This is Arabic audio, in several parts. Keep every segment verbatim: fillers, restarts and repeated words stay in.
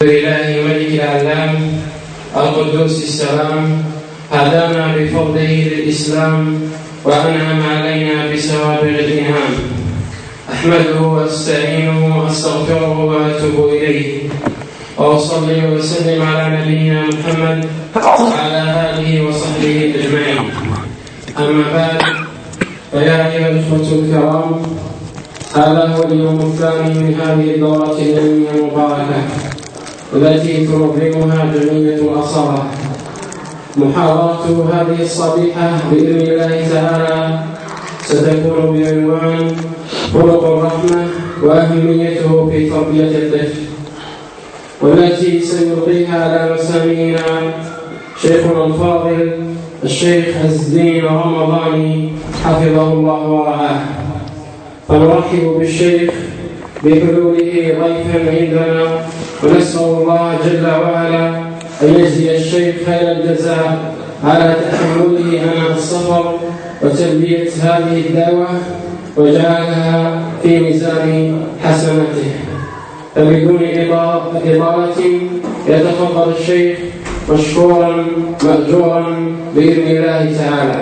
لله ملك الأعلام القدوس السلام هدانا بفضله للإسلام وأنعم علينا بسوابغ الإنعام. أحمده وأستعينه وأستغفره وأتوب إليه، وأصلي وأسلم على نبينا محمد وعلى آله وصحبه أجمعين. أما بعد، فيا أيها الإخوة الكرام، هذا هو اليوم الثاني من هذه الدورة العلمية المباركة التي تنظمها جمعية الأصالة. محاضرة هذه الصبيحة بإذن الله تعالى ستكون بعنوان خلق الرحمة وأهميته في تربية الطفل، والتي سيلقيها على مسامعنا شيخنا الفاضل الشيخ عز الدين رمضاني حفظه الله ورعاه. فنرحب بالشيخ بحلوله ضيفا عندنا، ونسأل الله جل وعلا أن يجزي الشيخ خير الجزاء على تحمله عناء السفر وتلبية هذه الدعوة، وجعلها في ميزان حسناته. فبدون إطالة يتفضل الشيخ مشكورا مأجورا بإذن الله تعالى.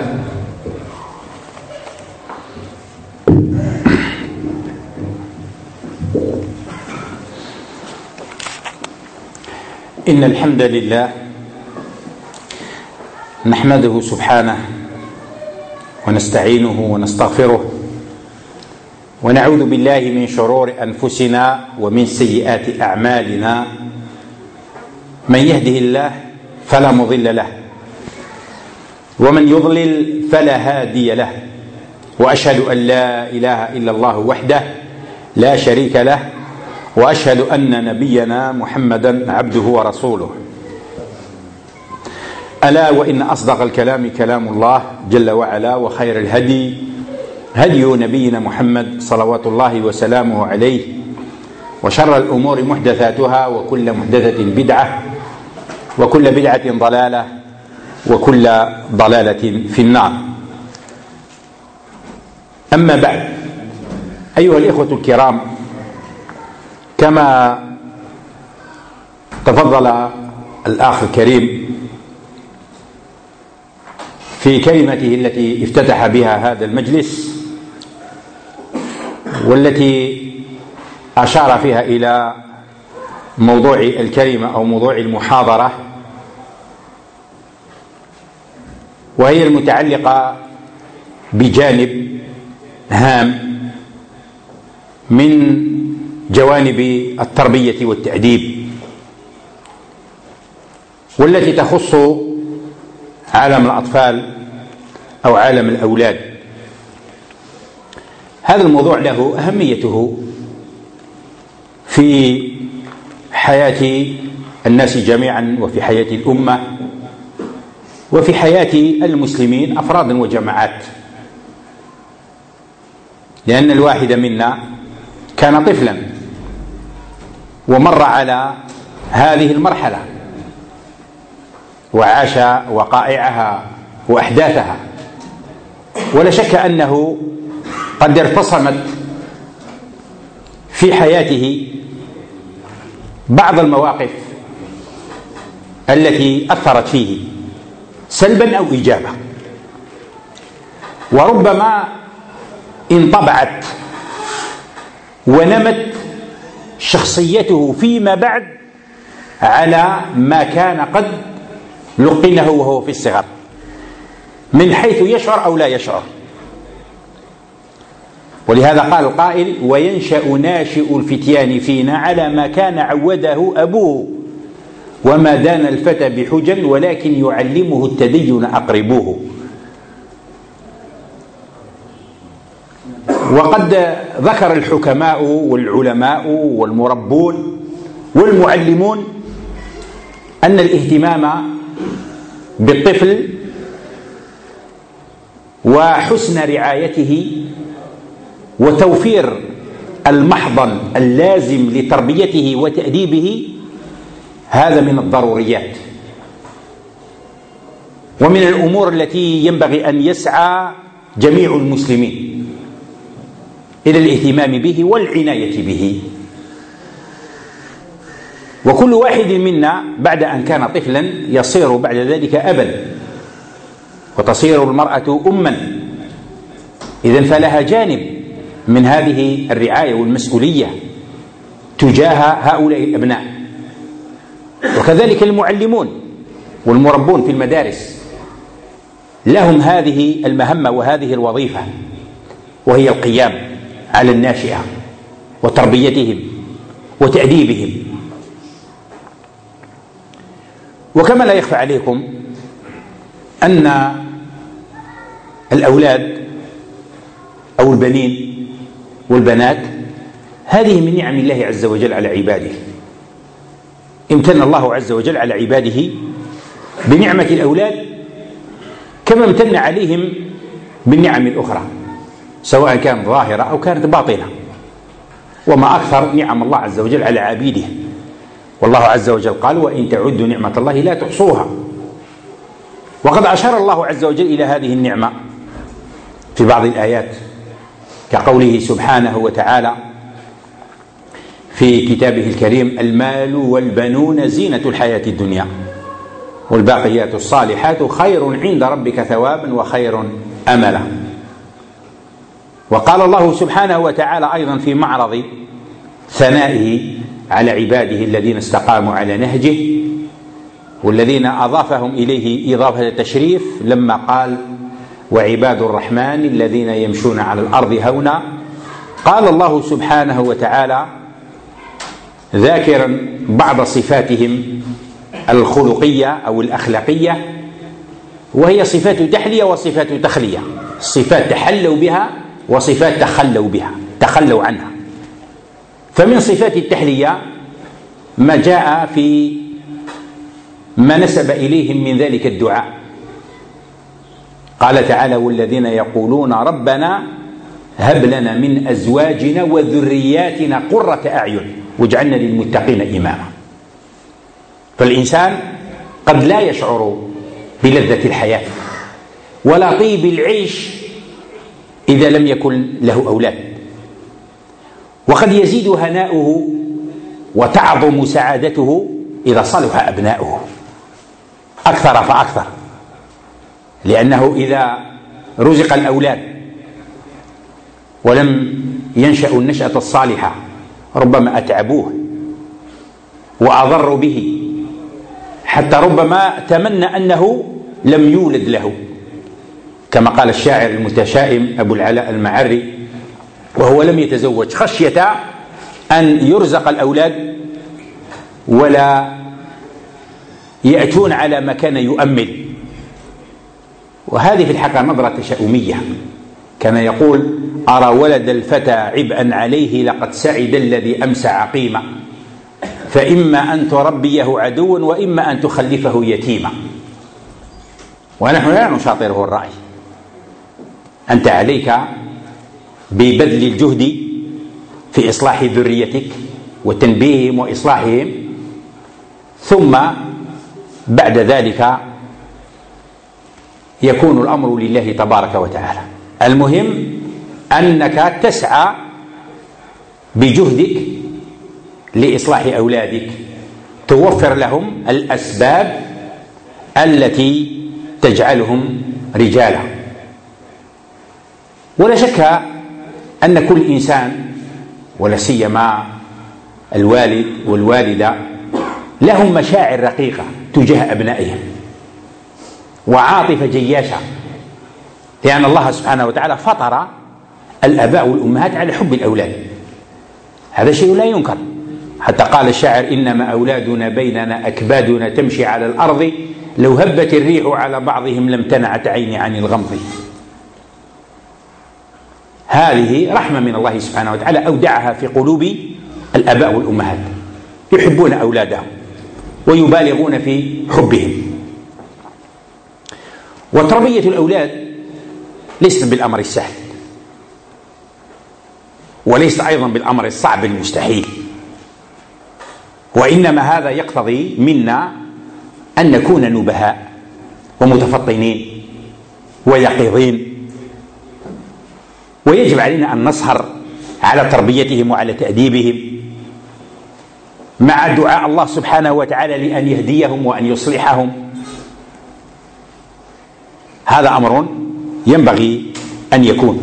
إن الحمد لله نحمده سبحانه ونستعينه ونستغفره، ونعوذ بالله من شرور أنفسنا ومن سيئات أعمالنا. من يهده الله فلا مضل له، ومن يضلل فلا هادي له، وأشهد أن لا إله إلا الله وحده لا شريك له، وأشهد أن نبينا محمدا عبده ورسوله. ألا وإن أصدق الكلام كلام الله جل وعلا، وخير الهدي هدي نبينا محمد صلوات الله وسلامه عليه، وشر الأمور محدثاتها، وكل محدثة بدعة، وكل بدعة ضلالة، وكل ضلالة في النار. أما بعد، أيها الإخوة الكرام، كما تفضل الأخ الكريم في كلمته التي افتتح بها هذا المجلس، والتي أشار فيها إلى موضوع الكلمة أو موضوع المحاضرة، وهي المتعلقة بجانب هام من جوانب التربية والتأديب، والتي تخص عالم الأطفال أو عالم الأولاد. هذا الموضوع له أهميته في حياة الناس جميعا، وفي حياة الأمة، وفي حياة المسلمين أفرادا وجماعات، لأن الواحد منا كان طفلا ومر على هذه المرحلة وعاش وقائعها وأحداثها، ولا شك أنه قد ارتصمت في حياته بعض المواقف التي أثرت فيه سلبا أو إيجابا، وربما انطبعت ونمت شخصيته فيما بعد على ما كان قد لقنه وهو في الصغر، من حيث يشعر أو لا يشعر. ولهذا قال القائل: وينشأ ناشئ الفتيان فينا على ما كان عوده أبوه، وما دان الفتى بحجن، ولكن يعلمه التدين أقربوه. وقد ذكر الحكماء والعلماء والمربون والمعلمون أن الاهتمام بالطفل وحسن رعايته وتوفير المحضن اللازم لتربيته وتأديبه هذا من الضروريات، ومن الأمور التي ينبغي أن يسعى جميع المسلمين إلى الاهتمام به والعناية به. وكل واحد منا بعد أن كان طفلا يصير بعد ذلك أبا، وتصير المرأة أما. إذن فلها جانب من هذه الرعاية والمسؤولية تجاه هؤلاء الأبناء. وكذلك المعلمون والمربون في المدارس لهم هذه المهمة وهذه الوظيفة، وهي القيام على الناشئة وتربيتهم وتأديبهم. وكما لا يخفى عليكم أن الأولاد أو البنين والبنات هذه من نعم الله عز وجل على عباده. امتن الله عز وجل على عباده بنعمة الأولاد كما امتن عليهم بالنعم الأخرى، سواء كانت ظاهرة أو كانت باطنة. وما أكثر نعم الله عز وجل على عبيده، والله عز وجل قال: وإن تعدوا نعمة الله لا تحصوها. وقد أشار الله عز وجل إلى هذه النعمة في بعض الآيات، كقوله سبحانه وتعالى في كتابه الكريم: المال والبنون زينة الحياة الدنيا والباقيات الصالحات خير عند ربك ثوابا وخير أملا. وقال الله سبحانه وتعالى أيضا في معرض ثنائه على عباده الذين استقاموا على نهجه والذين أضافهم إليه إضافة التشريف لما قال: وعباد الرحمن الذين يمشون على الأرض هونا. قال الله سبحانه وتعالى ذاكرا بعض صفاتهم الخلقية أو الأخلاقية، وهي صفات تحلية وصفات تخلية. صفات تحلوا بها وصفات تخلوا بها تخلوا عنها. فمن صفات التحلية ما جاء في ما نسب إليهم من ذلك الدعاء. قال تعالى: والذين يقولون ربنا هب لنا من أزواجنا وذرياتنا قرة أعين واجعلنا للمتقين إماما. فالإنسان قد لا يشعر بلذة الحياة ولا طيب العيش إذا لم يكن له أولاد، وقد يزيد هناؤه وتعظم سعادته إذا صلح أبناؤه أكثر فأكثر، لأنه إذا رزق الأولاد ولم ينشأوا النشأة الصالحة ربما أتعبوه وأضروا به، حتى ربما تمنى أنه لم يولد له، كما قال الشاعر المتشائم أبو العلاء المعري وهو لم يتزوج خشية أن يرزق الأولاد ولا يأتون على ما كان يؤمل. وهذه في الحقيقة نظرة تشاؤمية. كان يقول: أرى ولد الفتى عبئا عليه لقد سعد الذي أمسى عقيما، فإما أن تربيه عدوا وإما أن تخلفه يتيما. ونحن لا نشاطره الرأي. أنت عليك ببذل الجهد في إصلاح ذريتك وتنبيههم وإصلاحهم، ثم بعد ذلك يكون الأمر لله تبارك وتعالى. المهم أنك تسعى بجهدك لإصلاح أولادك، توفر لهم الأسباب التي تجعلهم رجالا. ولا شك أن كل إنسان ولا سيما الوالد والوالدة لهم مشاعر رقيقة تجاه أبنائهم وعاطفة جياشة، لأن الله سبحانه وتعالى فطر الآباء والأمهات على حب الأولاد. هذا شيء لا ينكر، حتى قال الشاعر: إنما أولادنا بيننا أكبادنا تمشي على الأرض لو هبت الريح على بعضهم لم تنعت عيني عن الغمض. هذه رحمة من الله سبحانه وتعالى أودعها في قلوب الآباء والأمهات، يحبون أولادهم ويبالغون في حبهم. وتربية الأولاد ليست بالأمر السهل، وليس أيضا بالأمر الصعب المستحيل، وإنما هذا يقتضي منا أن نكون نبهاء ومتفطنين ويقظين، ويجب علينا أن نسهر على تربيتهم وعلى تأديبهم. مع دعاء الله سبحانه وتعالى لأن يهديهم وأن يصلحهم. هذا أمر ينبغي أن يكون.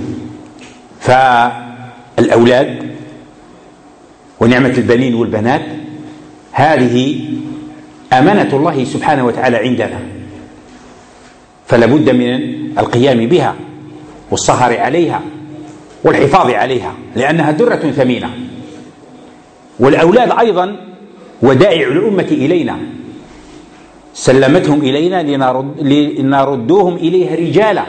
فالأولاد ونعمة البنين والبنات هذه أمانة الله سبحانه وتعالى عندنا، فلا بد من القيام بها والسهر عليها والحفاظ عليها، لأنها درة ثمينة. والأولاد أيضا ودائع الأمة إلينا، سلمتهم إلينا لنردوهم إليها رجالا،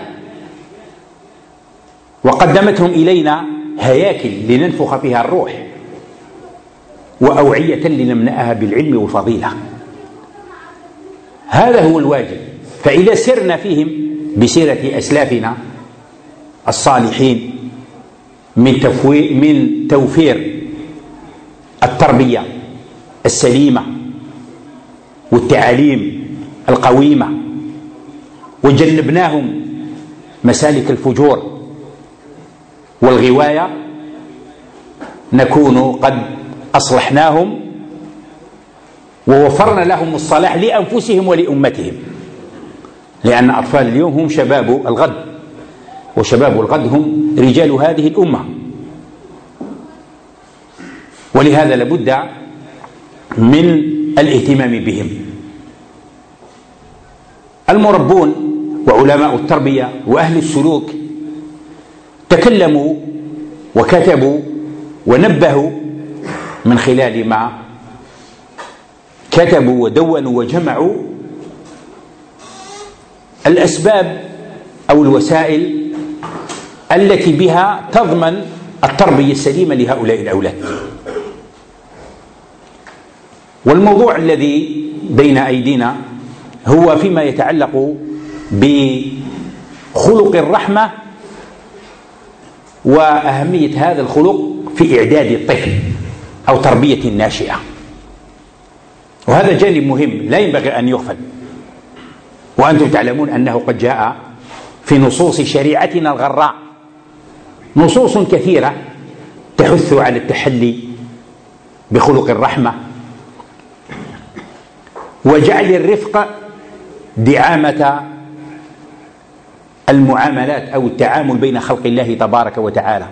وقدمتهم إلينا هياكل لننفخ فيها الروح، وأوعية لنمنأها بالعلم والفضيلة. هذا هو الواجب. فإذا سرنا فيهم بسيرة أسلافنا الصالحين من من توفير التربية السليمة والتعاليم القويمة، وجنبناهم مسالك الفجور والغواية، نكون قد أصلحناهم ووفرنا لهم الصلاح لأنفسهم ولأمتهم، لأن أطفال اليوم هم شباب الغد، وشباب الغد هم رجال هذه الأمة. ولهذا لابد من الاهتمام بهم. المربون وعلماء التربية وأهل السلوك تكلموا وكتبوا ونبهوا من خلال ما كتبوا ودونوا وجمعوا الأسباب أو الوسائل التي بها تضمن التربية السليمة لهؤلاء الأولاد. والموضوع الذي بين أيدينا هو فيما يتعلق بخلق الرحمة وأهمية هذا الخلق في إعداد الطفل أو تربية الناشئة. وهذا جانب مهم لا ينبغي أن يغفل، وأنتم تعلمون أنه قد جاء في نصوص شريعتنا الغراء نصوص كثيرة تحث على التحلي بخلق الرحمة وجعل الرفق دعامة المعاملات أو التعامل بين خلق الله تبارك وتعالى.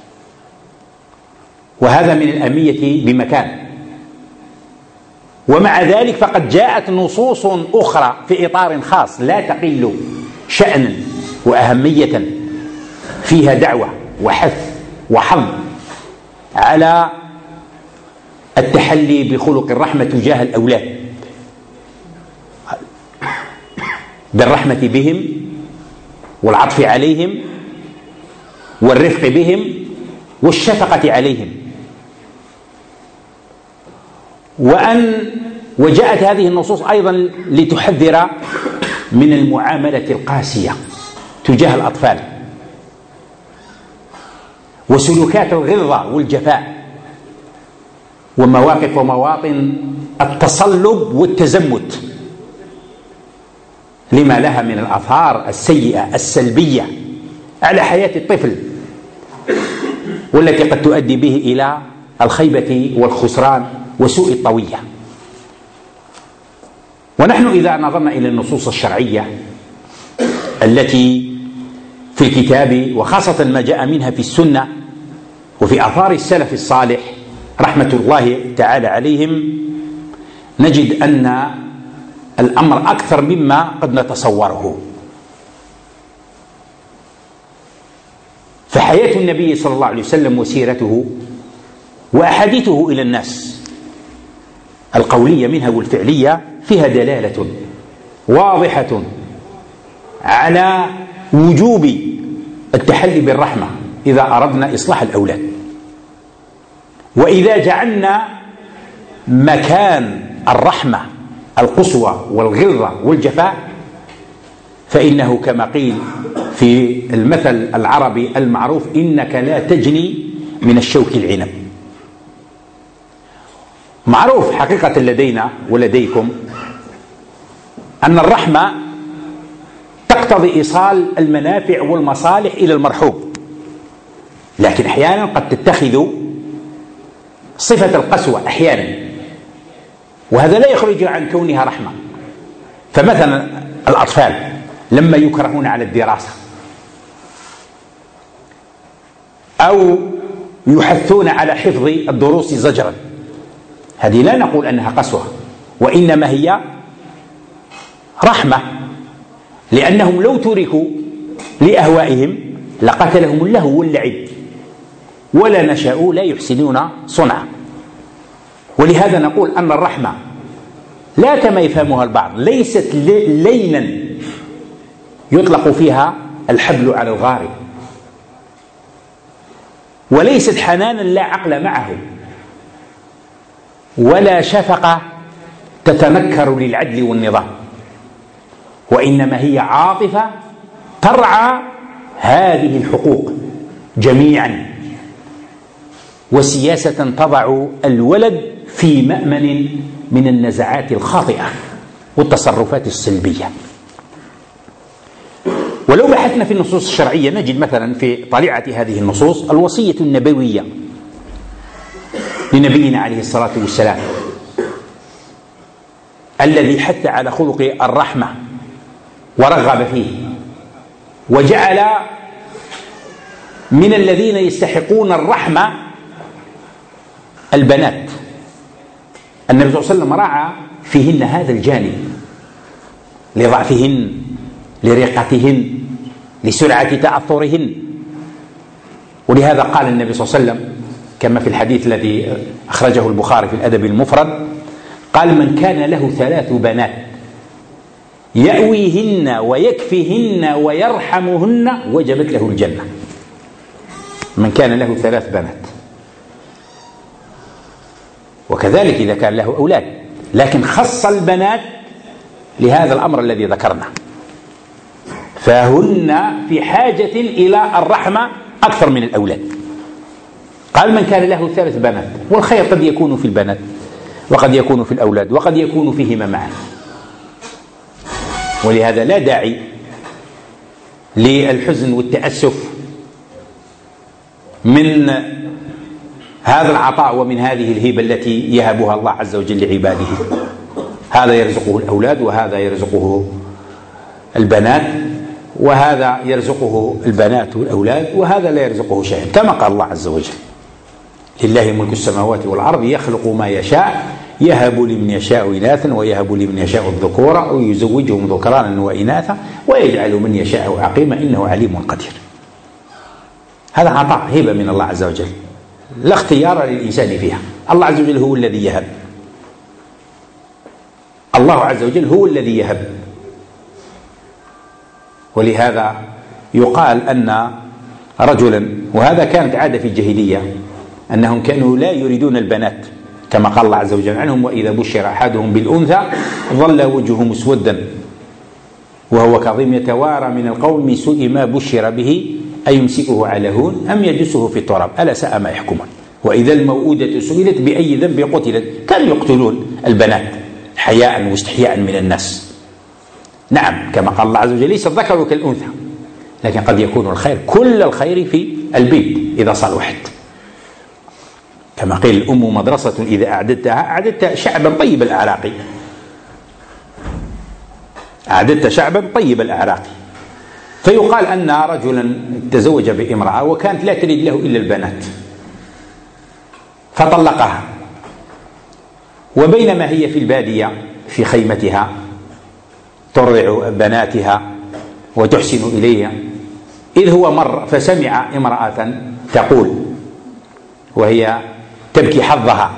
وهذا من الأهمية بمكان. ومع ذلك فقد جاءت نصوص أخرى في إطار خاص لا تقل شأنا وأهمية، فيها دعوة وحث وحظ على التحلي بخلق الرحمة تجاه الأولاد، بالرحمة بهم والعطف عليهم والرفق بهم والشفقة عليهم. وأن وجاءت هذه النصوص أيضا لتحذر من المعاملة القاسية تجاه الأطفال وسلوكات الغلظة والجفاء ومواقف ومواطن التصلب والتزمت لما لها من الآثار السيئة السلبية على حياة الطفل، والتي قد تؤدي به إلى الخيبة والخسران وسوء الطوية. ونحن إذا نظرنا إلى النصوص الشرعية التي في الكتاب وخاصة ما جاء منها في السنة وفي آثار السلف الصالح رحمة الله تعالى عليهم، نجد أن الأمر أكثر مما قد نتصوره. فحياة النبي صلى الله عليه وسلم وسيرته وأحاديثه إلى الناس القولية منها والفعلية فيها دلالة واضحة على وجوب التحلي بالرحمة إذا أردنا إصلاح الأولاد. وإذا جعلنا مكان الرحمة القسوة والغلظة والجفاء فإنه كما قيل في المثل العربي المعروف: إنك لا تجني من الشوك العنب. معروف حقيقة لدينا ولديكم أن الرحمة تقتضي إيصال المنافع والمصالح إلى المرحوب، لكن أحيانا قد تتخذ صفة القسوة أحيانا وهذا لا يخرج عن كونها رحمة. فمثلا الأطفال لما يكرهون على الدراسة أو يحثون على حفظ الدروس زجرا، هذه لا نقول أنها قسوة، وإنما هي رحمة، لأنهم لو تركوا لأهوائهم لقتلهم اللهو واللعب، ولا نشأوا لا يحسنون صنعا. ولهذا نقول أن الرحمة لا كما يفهمها البعض، ليست ليلا يطلق فيها الحبل على الغارب، وليست حنانا لا عقل معه، ولا شفقة تتنكر للعدل والنظام، وإنما هي عاطفة ترعى هذه الحقوق جميعا، وسياسة تضع الولد في مأمن من النزعات الخاطئة والتصرفات السلبية. ولو بحثنا في النصوص الشرعية نجد مثلا في طليعة هذه النصوص الوصية النبوية لنبينا عليه الصلاة والسلام الذي حث على خلق الرحمة ورغب فيه، وجعل من الذين يستحقون الرحمة البنات. النبي صلى الله عليه وسلم راعى فيهن هذا الجانب لضعفهن، لرقتهن، لسرعة تأثرهن. ولهذا قال النبي صلى الله عليه وسلم كما في الحديث الذي أخرجه البخاري في الأدب المفرد، قال: من كان له ثلاث بنات يأويهن ويكفيهن ويرحمهن وجبت له الجنة. من كان له ثلاث بنات، وكذلك إذا كان له أولاد، لكن خص البنات لهذا الأمر الذي ذكرنا، فهن في حاجة إلى الرحمة أكثر من الأولاد. قال: من كان له ثلاث بنات، والخير قد يكون في البنات وقد يكون في الأولاد وقد يكون فيهما معا. ولهذا لا داعي للحزن والتأسف من هذا العطاء ومن هذه الهبة التي يهبها الله عز وجل لعباده. هذا يرزقه الأولاد، وهذا يرزقه البنات، وهذا يرزقه البنات والأولاد، وهذا لا يرزقه شيئا، كما قال الله عز وجل: لله ملك السماوات والأرض يخلق ما يشاء يهب لمن يشاء إناثا ويهب لمن يشاء الذكور ويزوجهم ذكرانا وإناثا ويجعل من يشاء عقيما إنه عليم قدير. هذا عطاء، هبة من الله عز وجل، لا اختيار للإنسان فيها. الله عز وجل هو الذي يهب، الله عز وجل هو الذي يهب. ولهذا يقال أن رجلا، وهذا كانت عادة في الجاهلية، أنهم كانوا لا يريدون البنات كما قال الله عز وجل عنهم: وإذا بشر أحدهم بالأنثى ظل وجهه مسودا وهو كظيم يتوارى من القوم من سوء ما بشر به أيمسكه على هون أم يدسه في التراب ألا ساء ما يحكمون. وإذا الموءودة سئلت بأي ذنب قتلت. كانوا يقتلون البنات حياء واستحياء من الناس. نعم، كما قال الله عز وجل: ليس الذكر كالأنثى، لكن قد يكون الخير كل الخير في البيت إذا صلحت. كما قيل: الأم مدرسة إذا أعددتها أعددت شعبا طيب الأعراق، أعددت شعبا طيب الأعراق. فيقال أن رجلا تزوج بامرأة وكانت لا تريد له إلا البنات، فطلقها، وبينما هي في البادية في خيمتها ترضع بناتها وتحسن إليها، إذ هو مر فسمع امرأة تقول وهي تبكي حظها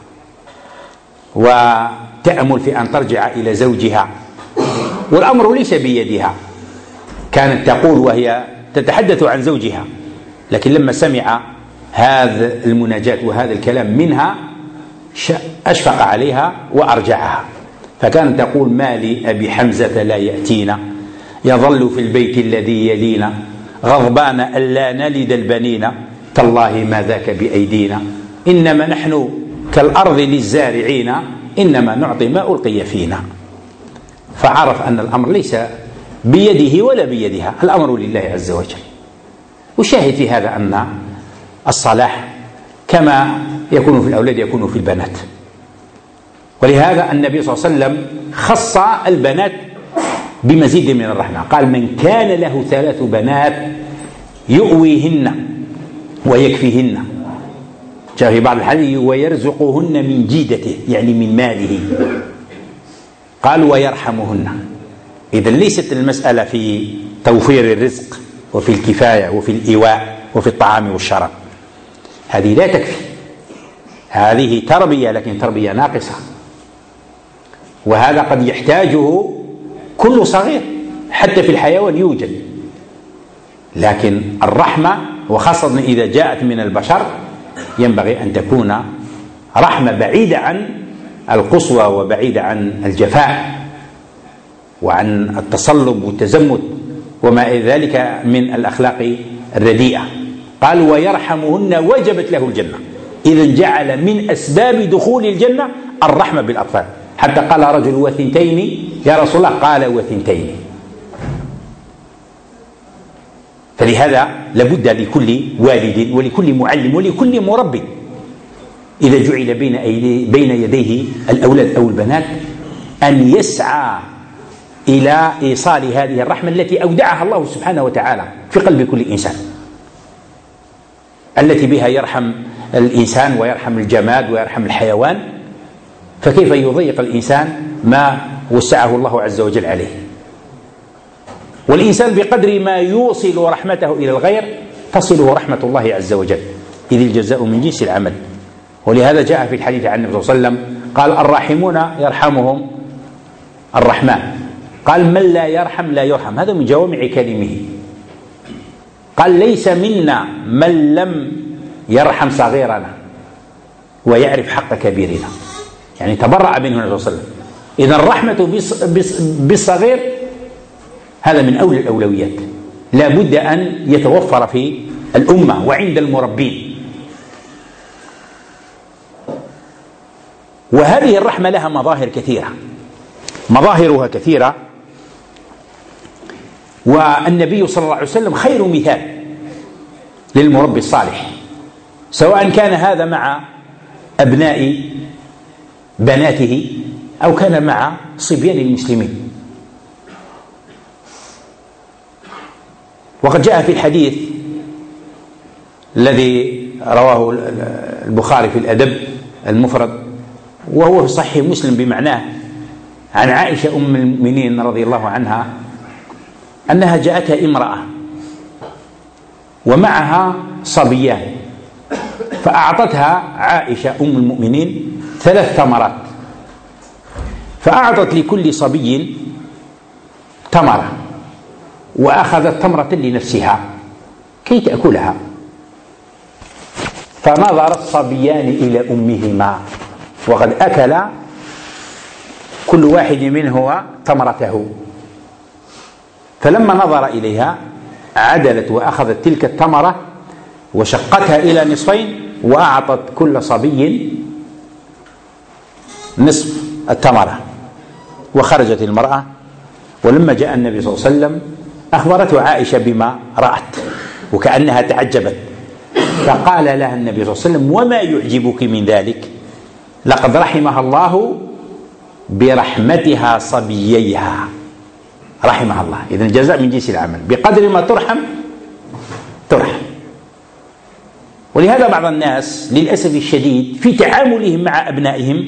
وتأمل في أن ترجع إلى زوجها، والأمر ليس بيدها. كانت تقول وهي تتحدث عن زوجها، لكن لما سمع هذا المناجاة وهذا الكلام منها أشفق عليها وأرجعها. فكانت تقول: ما لي أبي حمزة لا يأتينا، يظل في البيت الذي يلينا، غضبان ألا نلد البنين، تالله ما ذاك بأيدينا، إنما نحن كالأرض للزارعين، إنما نعطي ما ألقي فينا. فعرف أن الأمر ليس بيده ولا بيدها، الأمر لله عز وجل. وشاهد في هذا أن الصلاح كما يكون في الأولاد يكون في البنات. ولهذا النبي صلى الله عليه وسلم خص البنات بمزيد من الرحمة، قال: من كان له ثلاث بنات يؤويهن ويكفيهن، جاء في بعض الحديث: ويرزقهن من جيدته، يعني من ماله. قال: ويرحمهن. إذن ليست المسألة في توفير الرزق وفي الكفاية وفي الإيواء وفي الطعام والشراب، هذه لا تكفي، هذه تربية لكن تربية ناقصة، وهذا قد يحتاجه كل صغير، حتى في الحيوان يوجد. لكن الرحمة وخاصة إذا جاءت من البشر ينبغي أن تكون رحمة بعيدة عن القسوة وبعيدة عن الجفاء وعن التصلب والتزمت وما إلى ذلك من الأخلاق الرديئة. قال: ويرحمهن وجبت له الجنة. إذن جعل من أسباب دخول الجنة الرحمة بالأطفال، حتى قال رجل: وثنتين يا رسول الله؟ قال: وثنتين. فلهذا لابد لكل والد ولكل معلم ولكل مربي إذا جعل بين بين يديه الأولاد أو البنات أن يسعى إلى إيصال هذه الرحمة التي أودعها الله سبحانه وتعالى في قلب كل إنسان، التي بها يرحم الإنسان ويرحم الجماد ويرحم الحيوان. فكيف يضيق الإنسان ما وسعه الله عز وجل عليه؟ والإنسان بقدر ما يوصل رحمته إلى الغير تصله رحمة الله عز وجل، إذ الجزاء من جنس العمل. ولهذا جاء في الحديث عن النبي صلى الله عليه وسلم قال: الراحمون يرحمهم الرحمن. قال: من لا يرحم لا يرحم. هذا من جوامع كلمه. قال: ليس منا من لم يرحم صغيرنا ويعرف حق كبيرنا، يعني تبرأ منه النبي صلى الله عليه وسلم. إذا الرحمة بالصغير هذا من أولى الأولويات، لا بد أن يتوفر في الأمة وعند المربين. وهذه الرحمة لها مظاهر كثيرة، مظاهرها كثيرة، والنبي صلى الله عليه وسلم خير مثال للمربي الصالح، سواء كان هذا مع أبناء بناته أو كان مع صبيان المسلمين. وقد جاء في الحديث الذي رواه البخاري في الأدب المفرد وهو في صحيح مسلم بمعناه عن عائشة أم المؤمنين رضي الله عنها أنها جاءتها امرأة ومعها صبيان، فأعطتها عائشة أم المؤمنين ثلاث تمرات، فأعطت لكل صبي تمرة وأخذت تمرة لنفسها كي تأكلها، فنظر الصبيان إلى أمهما وقد أكل كل واحد منهما تمرته، فلما نظر إليها عدلت وأخذت تلك التمرة وشقتها إلى نصفين وأعطت كل صبي نصف التمرة، وخرجت المرأة. ولما جاء النبي صلى الله عليه وسلم أخبرته عائشة بما رأت وكأنها تعجبت، فقال لها النبي صلى الله عليه وسلم: وما يعجبك من ذلك؟ لقد رحمها الله برحمتها صبييها. رحمها الله. إذن الجزاء من جنس العمل، بقدر ما ترحم ترحم. ولهذا بعض الناس للأسف الشديد في تعاملهم مع أبنائهم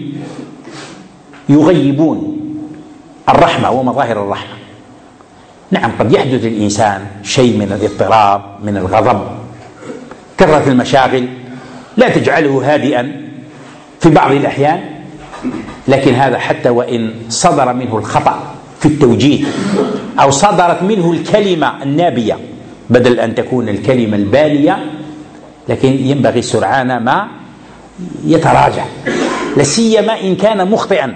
يغيبون الرحمة ومظاهر الرحمة. نعم، قد يحدث للإنسان شيء من الاضطراب، من الغضب، كثرة المشاغل لا تجعله هادئا في بعض الأحيان، لكن هذا حتى وإن صدر منه الخطأ في التوجيه أو صدرت منه الكلمة النابية بدل أن تكون الكلمة البالية، لكن ينبغي سرعان ما يتراجع، لسيما إن كان مخطئا،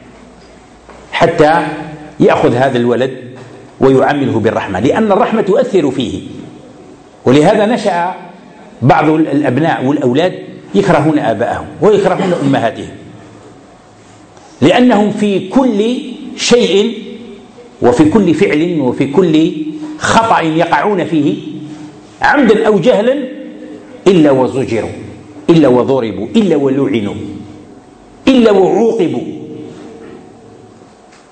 حتى يأخذ هذا الولد ويعامله بالرحمة، لأن الرحمة تؤثر فيه. ولهذا نشأ بعض الأبناء والأولاد يكرهون آباءهم ويكرهون أمهاتهم، لأنهم في كل شيء وفي كل فعل وفي كل خطأ يقعون فيه عمدا أو جهلا إلا وزجروا، إلا وضربوا، إلا ولعنوا، إلا وعوقبوا،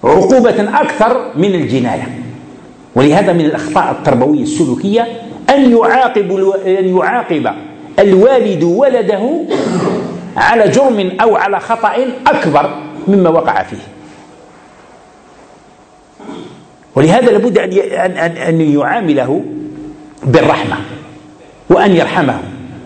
عقوبة أكثر من الجناية. ولهذا من الأخطاء التربوية السلوكية أن يعاقب أن يعاقب الوالد ولده على جرم أو على خطأ أكبر مما وقع فيه. ولهذا لابد أن أن يعامله بالرحمة وأن يرحمه،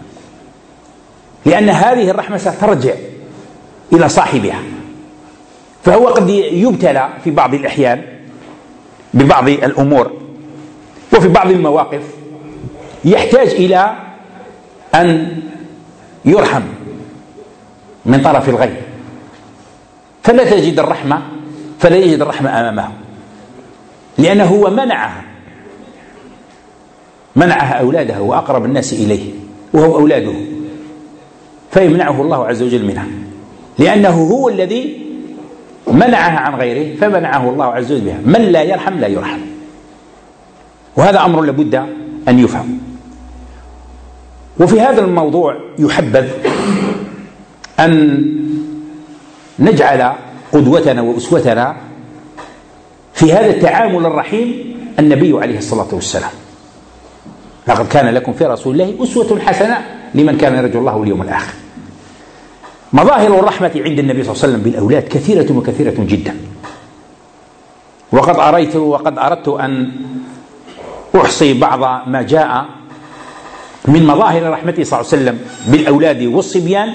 لأن هذه الرحمة سترجع إلى صاحبها. فهو قد يبتلى في بعض الأحيان ببعض الأمور وفي بعض المواقف يحتاج إلى أن يرحم من طرف الغير، فلا تجد الرحمة فلا يجد الرحمة أمامه، لأنه هو منعها منعها أولاده وأقرب الناس إليه وهو أولاده، فيمنعه الله عز وجل منها، لأنه هو الذي منعها عن غيره فمنعه الله عز وجل بها. من لا يرحم لا يرحم، وهذا أمر لابد أن يفهم. وفي هذا الموضوع يحبذ أن نجعل قدوتنا وأسوتنا في هذا التعامل الرحيم النبي عليه الصلاة والسلام. لقد كان لكم في رسول الله أسوة حسنة لمن كان يرجو الله واليوم الآخر. مظاهر الرحمة عند النبي صلى الله عليه وسلم بالأولاد كثيرة وكثيرة جدا، وقد أريت وقد أردت أن أحصي بعض ما جاء من مظاهر رحمته صلى الله عليه وسلم بالأولاد والصبيان،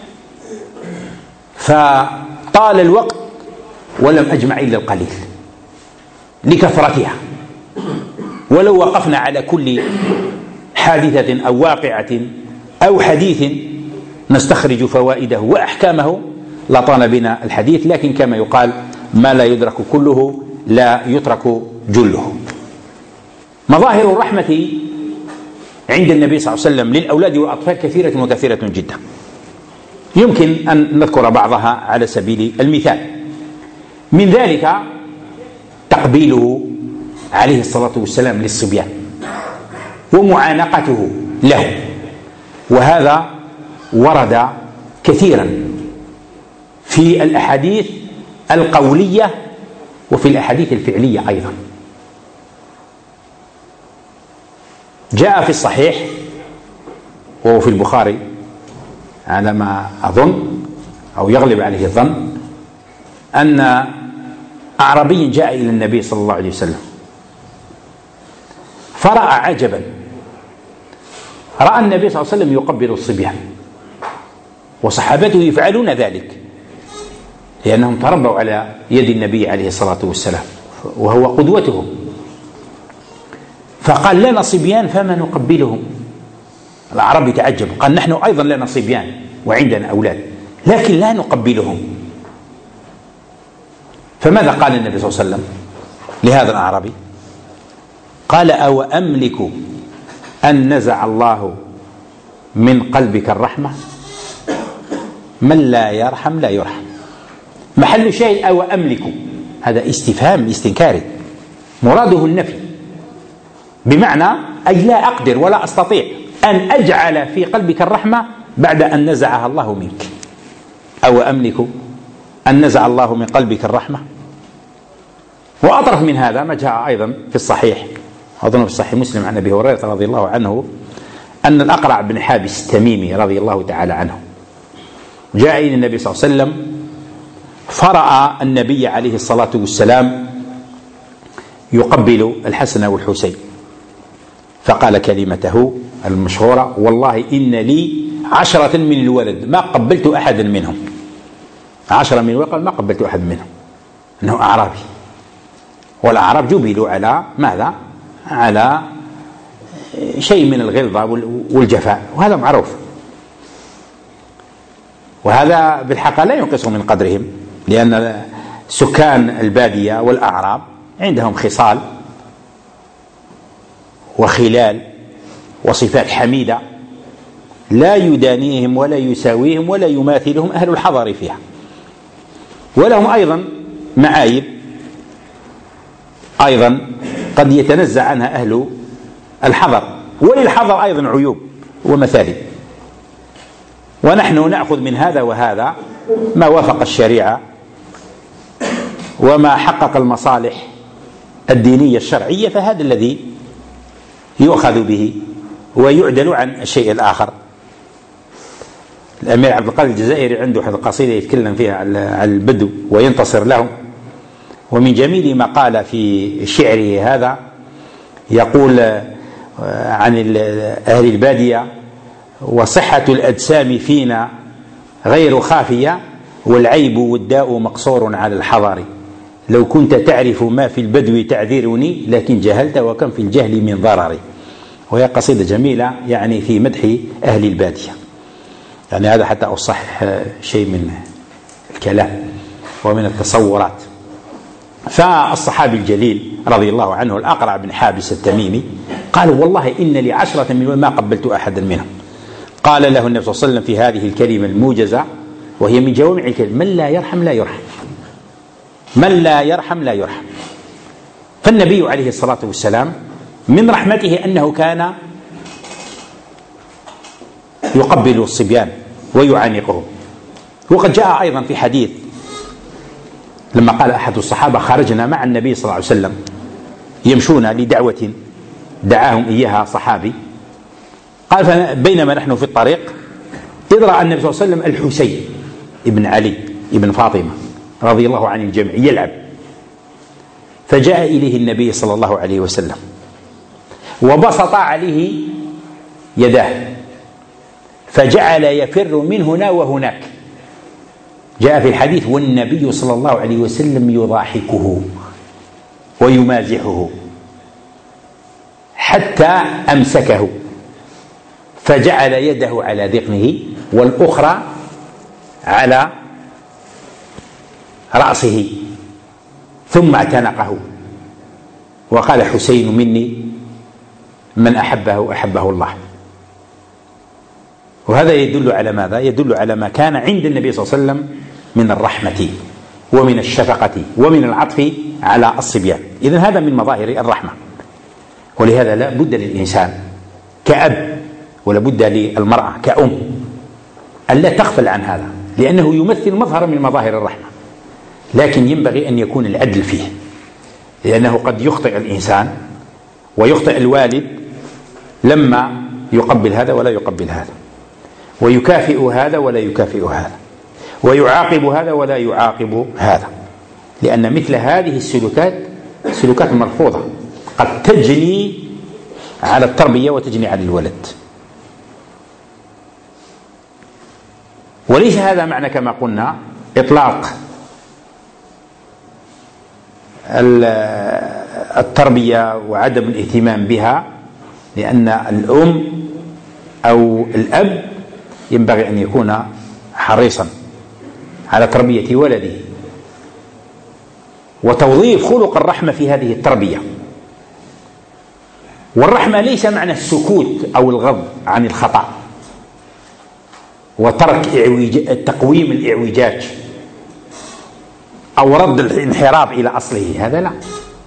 فطال الوقت ولم أجمع إلا القليل لكثرتها. ولو وقفنا على كل حادثة أو واقعة أو حديث نستخرج فوائده وأحكامه لطال بنا الحديث، لكن كما يقال ما لا يدرك كله لا يترك جله. مظاهر الرحمة عند النبي صلى الله عليه وسلم للأولاد والأطفال كثيرة وكثيرة جدا، يمكن أن نذكر بعضها على سبيل المثال. من ذلك تقبيله عليه الصلاة والسلام للصبيان ومعانقته له، وهذا ورد كثيرا في الأحاديث القولية وفي الأحاديث الفعلية أيضا. جاء في الصحيح وهو في البخاري على ما أظن أو يغلب عليه الظن أن أعرابي جاء إلى النبي صلى الله عليه وسلم فرأى عجبا، رأى النبي صلى الله عليه وسلم يقبل الصبيان وصحابته يفعلون ذلك لأنهم تربوا على يد النبي عليه الصلاة والسلام وهو قدوتهم، فقال لنا صبيان فما نقبلهم. الأعرابي تعجب، قال نحن أيضا لنا صبيان وعندنا أولاد لكن لا نقبلهم. فماذا قال النبي صلى الله عليه وسلم لهذا الأعرابي؟ قال أو أملك أن نزع الله من قلبك الرحمة؟ من لا يرحم لا يرحم. محل شيء أو أملك، هذا استفهام استنكاري مراده النفي، بمعنى أي لا أقدر ولا أستطيع أن أجعل في قلبك الرحمة بعد أن نزعها الله منك. أو أملك أن نزع الله من قلبك الرحمة. وأطرف من هذا ما جاء أيضا في الصحيح، أظن في صحيح مسلم عن أبي هريرة رضي الله عنه أن الأقرع بن حابس التميمي رضي الله تعالى عنه جاء إلى النبي صلى الله عليه وسلم فرأى النبي عليه الصلاة والسلام يقبل الحسن والحسين، فقال كلمته المشهورة والله إن لي عشرة من الولد ما قبلت أحدا منهم. عشرة من الولد ما قبلت أحد منهم، أنه أعرابي، والأعراب جبلوا على ماذا؟ على شيء من الغلظة والجفاء، وهذا معروف، وهذا بالحق لا ينقص من قدرهم، لأن سكان البادية والأعراب عندهم خصال وخلال وصفات حميدة لا يدانيهم ولا يساويهم ولا يماثلهم أهل الحضر فيها، ولهم أيضا معايب أيضا قد يتنزع عنها أهل الحضر، وللحضر أيضا عيوب ومثالب، ونحن نأخذ من هذا وهذا ما وافق الشريعة وما حقق المصالح الدينية الشرعية فهذا الذي يؤخذ به ويعدل عن الشيء الآخر. الأمير عبد القادر الجزائري عنده قصيدة يتكلم فيها على البدو وينتصر لهم، ومن جميل ما قال في شعره هذا يقول عن أهل البادية: وصحة الأجسام فينا غير خافية، والعيب والداء مقصور على الحضر، لو كنت تعرف ما في البدو تعذرني، لكن جهلت وكم في الجهل من ضرر. وهي قصيدة جميلة يعني في مدح أهل البادية، يعني هذا حتى أصح شيء من الكلام ومن التصورات. فالصحابي الجليل رضي الله عنه الأقرع بن حابس التميمي قال: والله إن لي عشرة من ما قبلت أحدا منهم. قال له النبي صلى الله عليه وسلم في هذه الكلمة الموجزة وهي من جوامع الكلم: من لا يرحم لا يرحم، من لا يرحم لا يرحم. فالنبي عليه الصلاة والسلام من رحمته أنه كان يقبل الصبيان ويعانقهم. وقد جاء أيضا في حديث لما قال أحد الصحابة: خرجنا مع النبي صلى الله عليه وسلم يمشون لدعوة دعاهم إياها صحابي، قال: فبينما نحن في الطريق إذ رأى النبي صلى الله عليه وسلم الحسين ابن علي ابن فاطمة رضي الله عن الجميع يلعب، فجاء إليه النبي صلى الله عليه وسلم وبسط عليه يداه فجعل يفر من هنا وهناك. جاء في الحديث: والنبي صلى الله عليه وسلم يضاحكه ويمازحه حتى أمسكه، فجعل يده على ذقنه والأخرى على رأسه ثم اعتنقه وقال: حسين مني، من أحبه أحبه الله. وهذا يدل على ماذا؟ يدل على ما كان عند النبي صلى الله عليه وسلم من الرحمة ومن الشفقة ومن العطف على الصبيان. إذن هذا من مظاهر الرحمة، ولهذا لا بد للإنسان كأب ولا بد للمرأة كأم أن لا تغفل عن هذا، لأنه يمثل مظهر من مظاهر الرحمة، لكن ينبغي أن يكون العدل فيه، لأنه قد يخطئ الإنسان ويخطئ الوالد لما يقبل هذا ولا يقبل هذا، ويكافئ هذا ولا يكافئ هذا، ويعاقب هذا ولا يعاقب هذا، لأن مثل هذه السلوكات سلوكات مرفوضة قد تجني على التربية وتجني على الولد. وليس هذا معنى كما قلنا إطلاق التربية وعدم الاهتمام بها، لأن الأم أو الأب ينبغي أن يكون حريصا على تربية ولده وتوظيف خلق الرحمة في هذه التربية. والرحمة ليس معنى السكوت أو الغض عن الخطأ وترك تقويم الإعوجاج أو رد الانحراف إلى أصله، هذا لا.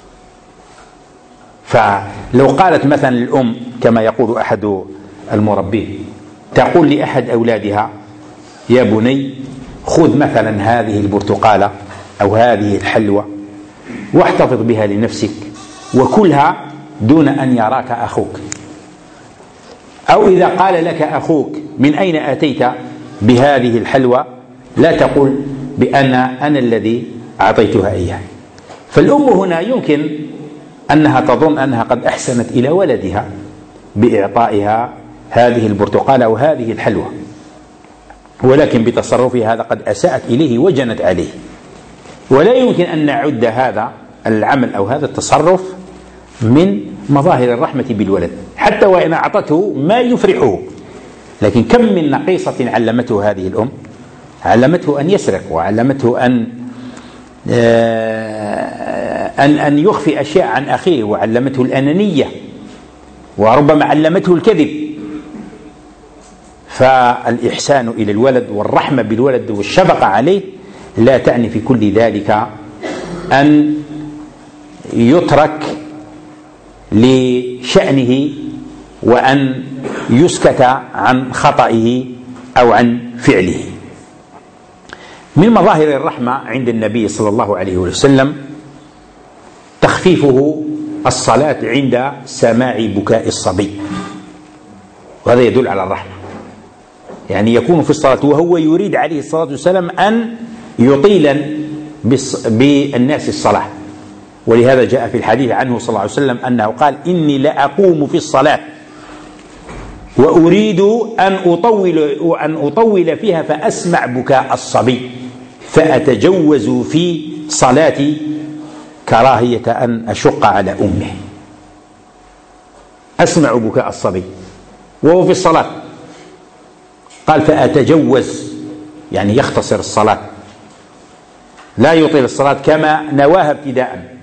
فلو قالت مثلا الأم كما يقول أحد المربين، تقول لأحد أولادها: يا بني خذ مثلا هذه البرتقالة أو هذه الحلوى واحتفظ بها لنفسك وكلها دون أن يراك أخوك. أو إذا قال لك أخوك: من أين أتيت بهذه الحلوى؟ لا تقول بأن أنا الذي أعطيتها إياه. فالأم هنا يمكن أنها تظن أنها قد أحسنت إلى ولدها بإعطائها هذه البرتقالة أو هذه الحلوى، ولكن بتصرفها هذا قد أساءت إليه وجنت عليه. ولا يمكن أن نعد هذا العمل أو هذا التصرف من مظاهر الرحمة بالولد، حتى وإن أعطته ما يفرحه. لكن كم من نقيصة علمته هذه الأم، علمته أن يسرق، وعلمته أن أن أن يخفي أشياء عن أخيه، وعلمته الأنانية، وربما علمته الكذب. فالإحسان إلى الولد والرحمة بالولد والشفقة عليه لا تعني في كل ذلك أن يترك لشأنه وأن يسكت عن خطئه أو عن فعله. من مظاهر الرحمة عند النبي صلى الله عليه وسلم تخفيفه الصلاة عند سماع بكاء الصبي، وهذا يدل على الرحمة. يعني يكون في الصلاة وهو يريد عليه الصلاة والسلام أن يطيل بالناس الصلاة، ولهذا جاء في الحديث عنه صلى الله عليه وسلم أنه قال: إني لأقوم في الصلاة وأريد أن أطول, أن أطول فيها فأسمع بكاء الصبي فأتجوز في صلاتي كراهية أن أشق على أمه. أسمع بكاء الصبي وهو في الصلاة، قال فأتجوز يعني يختصر الصلاة، لا يطيل الصلاة كما نواها ابتداء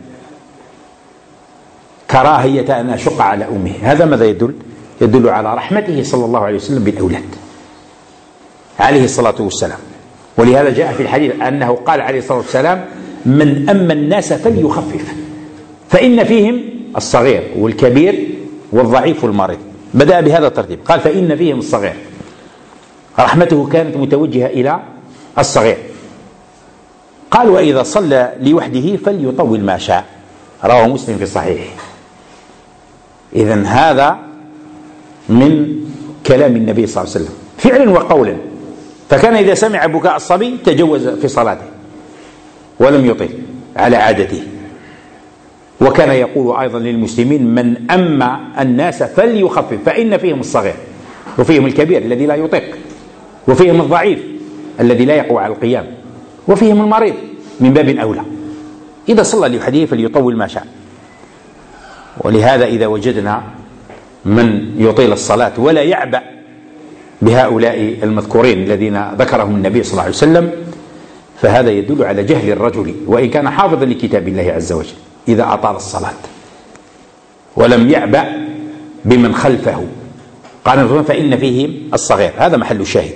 كراهية أن أشق على أمه. هذا ماذا يدل؟ يدل على رحمته صلى الله عليه وسلم بالأولاد عليه الصلاة والسلام. ولهذا جاء في الحديث أنه قال عليه الصلاة والسلام: من أما الناس فليخفف فإن فيهم الصغير والكبير والضعيف والمريض. بدأ بهذا الترتيب، قال فإن فيهم الصغير. رحمته كانت متوجهة إلى الصغير. قال: وإذا صلى لوحده فليطول ما شاء، رواه مسلم في صحيحه. إذن هذا من كلام النبي صلى الله عليه وسلم فعلا وقولا، فكان إذا سمع بكاء الصبي تجوز في صلاته ولم يطيل على عادته. وكان يقول أيضا للمسلمين: من أما الناس فليخفف فإن فيهم الصغير وفيهم الكبير الذي لا يطيق وفيهم الضعيف الذي لا يقوى على القيام وفيهم المريض من باب أولى. إذا صلى لوحده فليطول ما شاء. ولهذا إذا وجدنا من يطيل الصلاة ولا يعبأ بهؤلاء المذكورين الذين ذكرهم النبي صلى الله عليه وسلم، فهذا يدل على جهل الرجل وإن كان حافظا لكتاب الله عز وجل إذا أطال الصلاة ولم يعبأ بمن خلفه. قال: فإن فيهم الصغير. هذا محل الشاهد.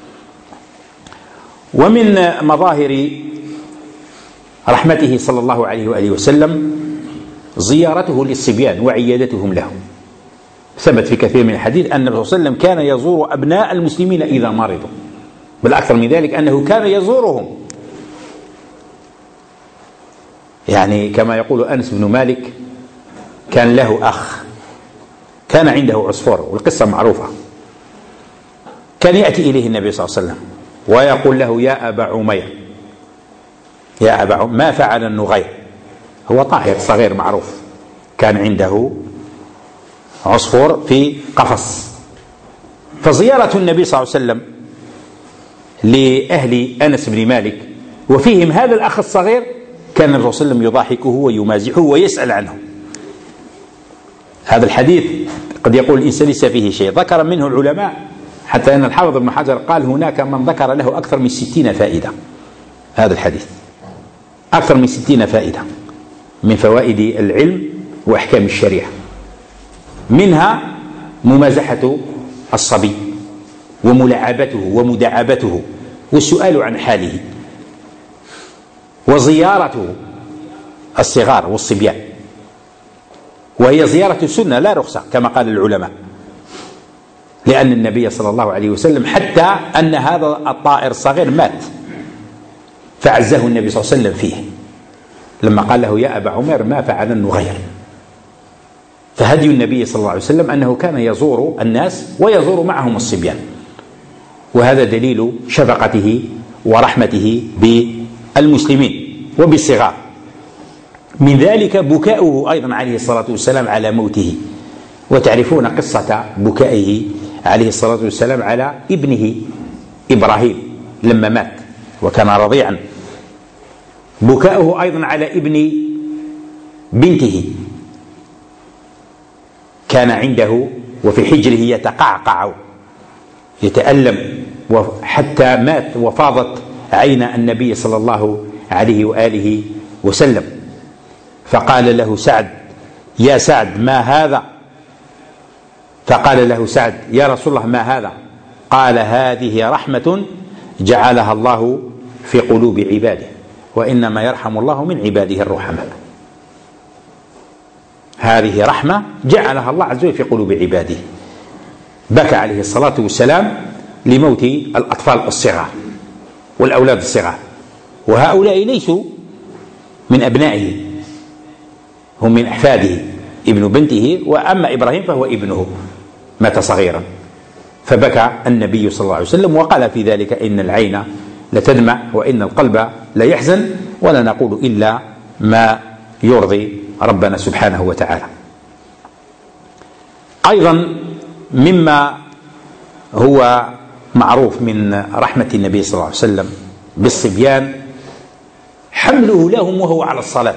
ومن مظاهر رحمته صلى الله عليه وآله وسلم زيارته للصبيان وعيادتهم لهم. ثبت في كثير من الحديث أن النبي صلى الله عليه وسلم كان يزور أبناء المسلمين إذا مرضوا، بل أكثر من ذلك أنه كان يزورهم. يعني كما يقول أنس بن مالك: كان له أخ كان عنده عصفور، والقصة معروفة. كان يأتي إليه النبي صلى الله عليه وسلم ويقول له: يا أبا عمير، يا أبا عمير، ما فعل النغير؟ هو طائر صغير معروف كان عنده عصفور في قفص. فزيارة النبي صلى الله عليه وسلم لأهل أنس بن مالك وفيهم هذا الأخ الصغير، كان الرسول صلى الله عليه وسلم يضاحكه ويمازحه ويسأل عنه. هذا الحديث قد يقول الإنسان ليس فيه شيء، ذكر منه العلماء حتى أن الحافظ ابن حجر قال: هناك من ذكر له أكثر من ستين فائدة. هذا الحديث أكثر من ستين فائدة من فوائد العلم وأحكام الشريعة، منها ممازحة الصبي وملاعبته ومداعبته والسؤال عن حاله، وزيارته الصغار والصبيان، وهي زيارة سنة لا رخصة كما قال العلماء، لأن النبي صلى الله عليه وسلم حتى أن هذا الطائر الصغير مات فعزه النبي صلى الله عليه وسلم فيه لما قال له: يا أبا عمر، ما فعل النغير؟ فهدي النبي صلى الله عليه وسلم أنه كان يزور الناس ويزور معهم الصبيان، وهذا دليل شفقته ورحمته بالمسلمين وبالصغار. من ذلك بكاؤه أيضا عليه الصلاة والسلام على موته، وتعرفون قصة بكائه عليه الصلاة والسلام على ابنه إبراهيم لما مات وكان رضيعا، بكاؤه أيضا على ابن بنته كان عنده وفي حجره يتقعقع يتألم حتى مات وفاضت عين النبي صلى الله عليه وآله وسلم، فقال له سعد: يا سعد، ما هذا؟ فقال له سعد: يا رسول الله، ما هذا؟ قال: هذه رحمة جعلها الله في قلوب عباده، وإنما يرحم الله من عباده الرحماء. هذه رحمة جعلها الله عز وجل في قلوب عباده. بكى عليه الصلاة والسلام لموت الأطفال الصغار والأولاد الصغار. وهؤلاء ليسوا من أبنائه، هم من أحفاده، ابن بنته، وأما إبراهيم فهو ابنه مات صغيرا. فبكى النبي صلى الله عليه وسلم وقال في ذلك: إن العين لتدمع وإن القلب لا يحزن، ولا نقول إلا ما يرضي ربنا سبحانه وتعالى. أيضا مما هو معروف من رحمة النبي صلى الله عليه وسلم بالصبيان حمله لهم وهو على الصلاة،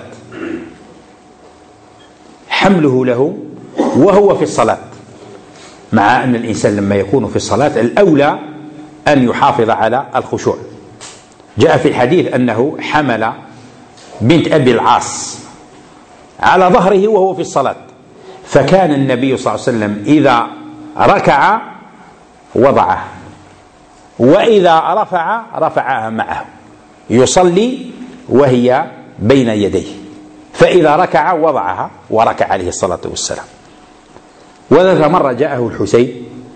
حمله لهم وهو في الصلاة، مع أن الإنسان لما يكون في الصلاة الأولى أن يحافظ على الخشوع. جاء في الحديث أنه حمل بنت أبي العاص على ظهره وهو في الصلاة، فكان النبي صلى الله عليه وسلم إذا ركع وضعه، وإذا رفع رفعها معه، يصلي وهي بين يديه، فإذا ركع وضعها وركع عليه الصلاة والسلام. وذات مرة جاءه الحسين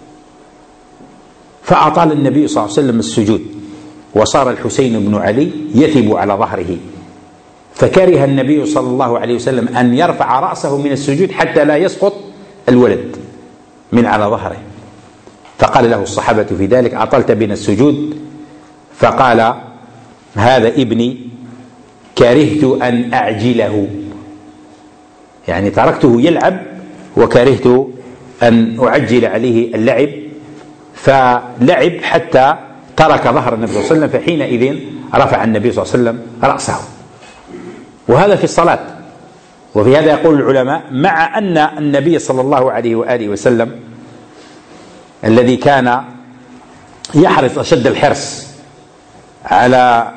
فأطال النبي صلى الله عليه وسلم السجود، وصار الحسين بن علي يثب على ظهره، فكره النبي صلى الله عليه وسلم أن يرفع رأسه من السجود حتى لا يسقط الولد من على ظهره، فقال له الصحابة في ذلك: أطلت بنا السجود؟ فقال: هذا ابني كرهت أن أعجله، يعني تركته يلعب وكرهت أن أعجل عليه اللعب، فلعب حتى ترك ظهر النبي صلى الله عليه وسلم، فحينئذ رفع النبي صلى الله عليه وسلم رأسه. وهذا في الصلاة. وفي هذا يقول العلماء: مع أن النبي صلى الله عليه وآله وسلم الذي كان يحرص أشد الحرص على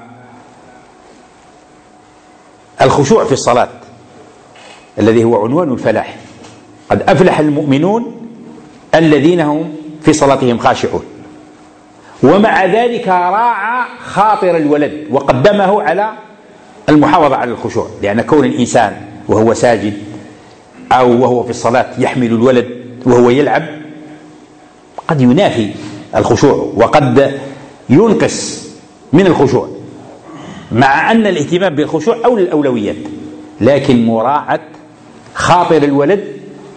الخشوع في الصلاة الذي هو عنوان الفلاح، قد أفلح المؤمنون الذين هم في صلاتهم خاشعون، ومع ذلك راعى خاطر الولد وقدمه على المحافظة على الخشوع، لأن كون الإنسان وهو ساجد أو وهو في الصلاة يحمل الولد وهو يلعب قد ينافي الخشوع وقد ينقص من الخشوع، مع أن الاهتمام بالخشوع أولى الأولويات، لكن مراعاة خاطر الولد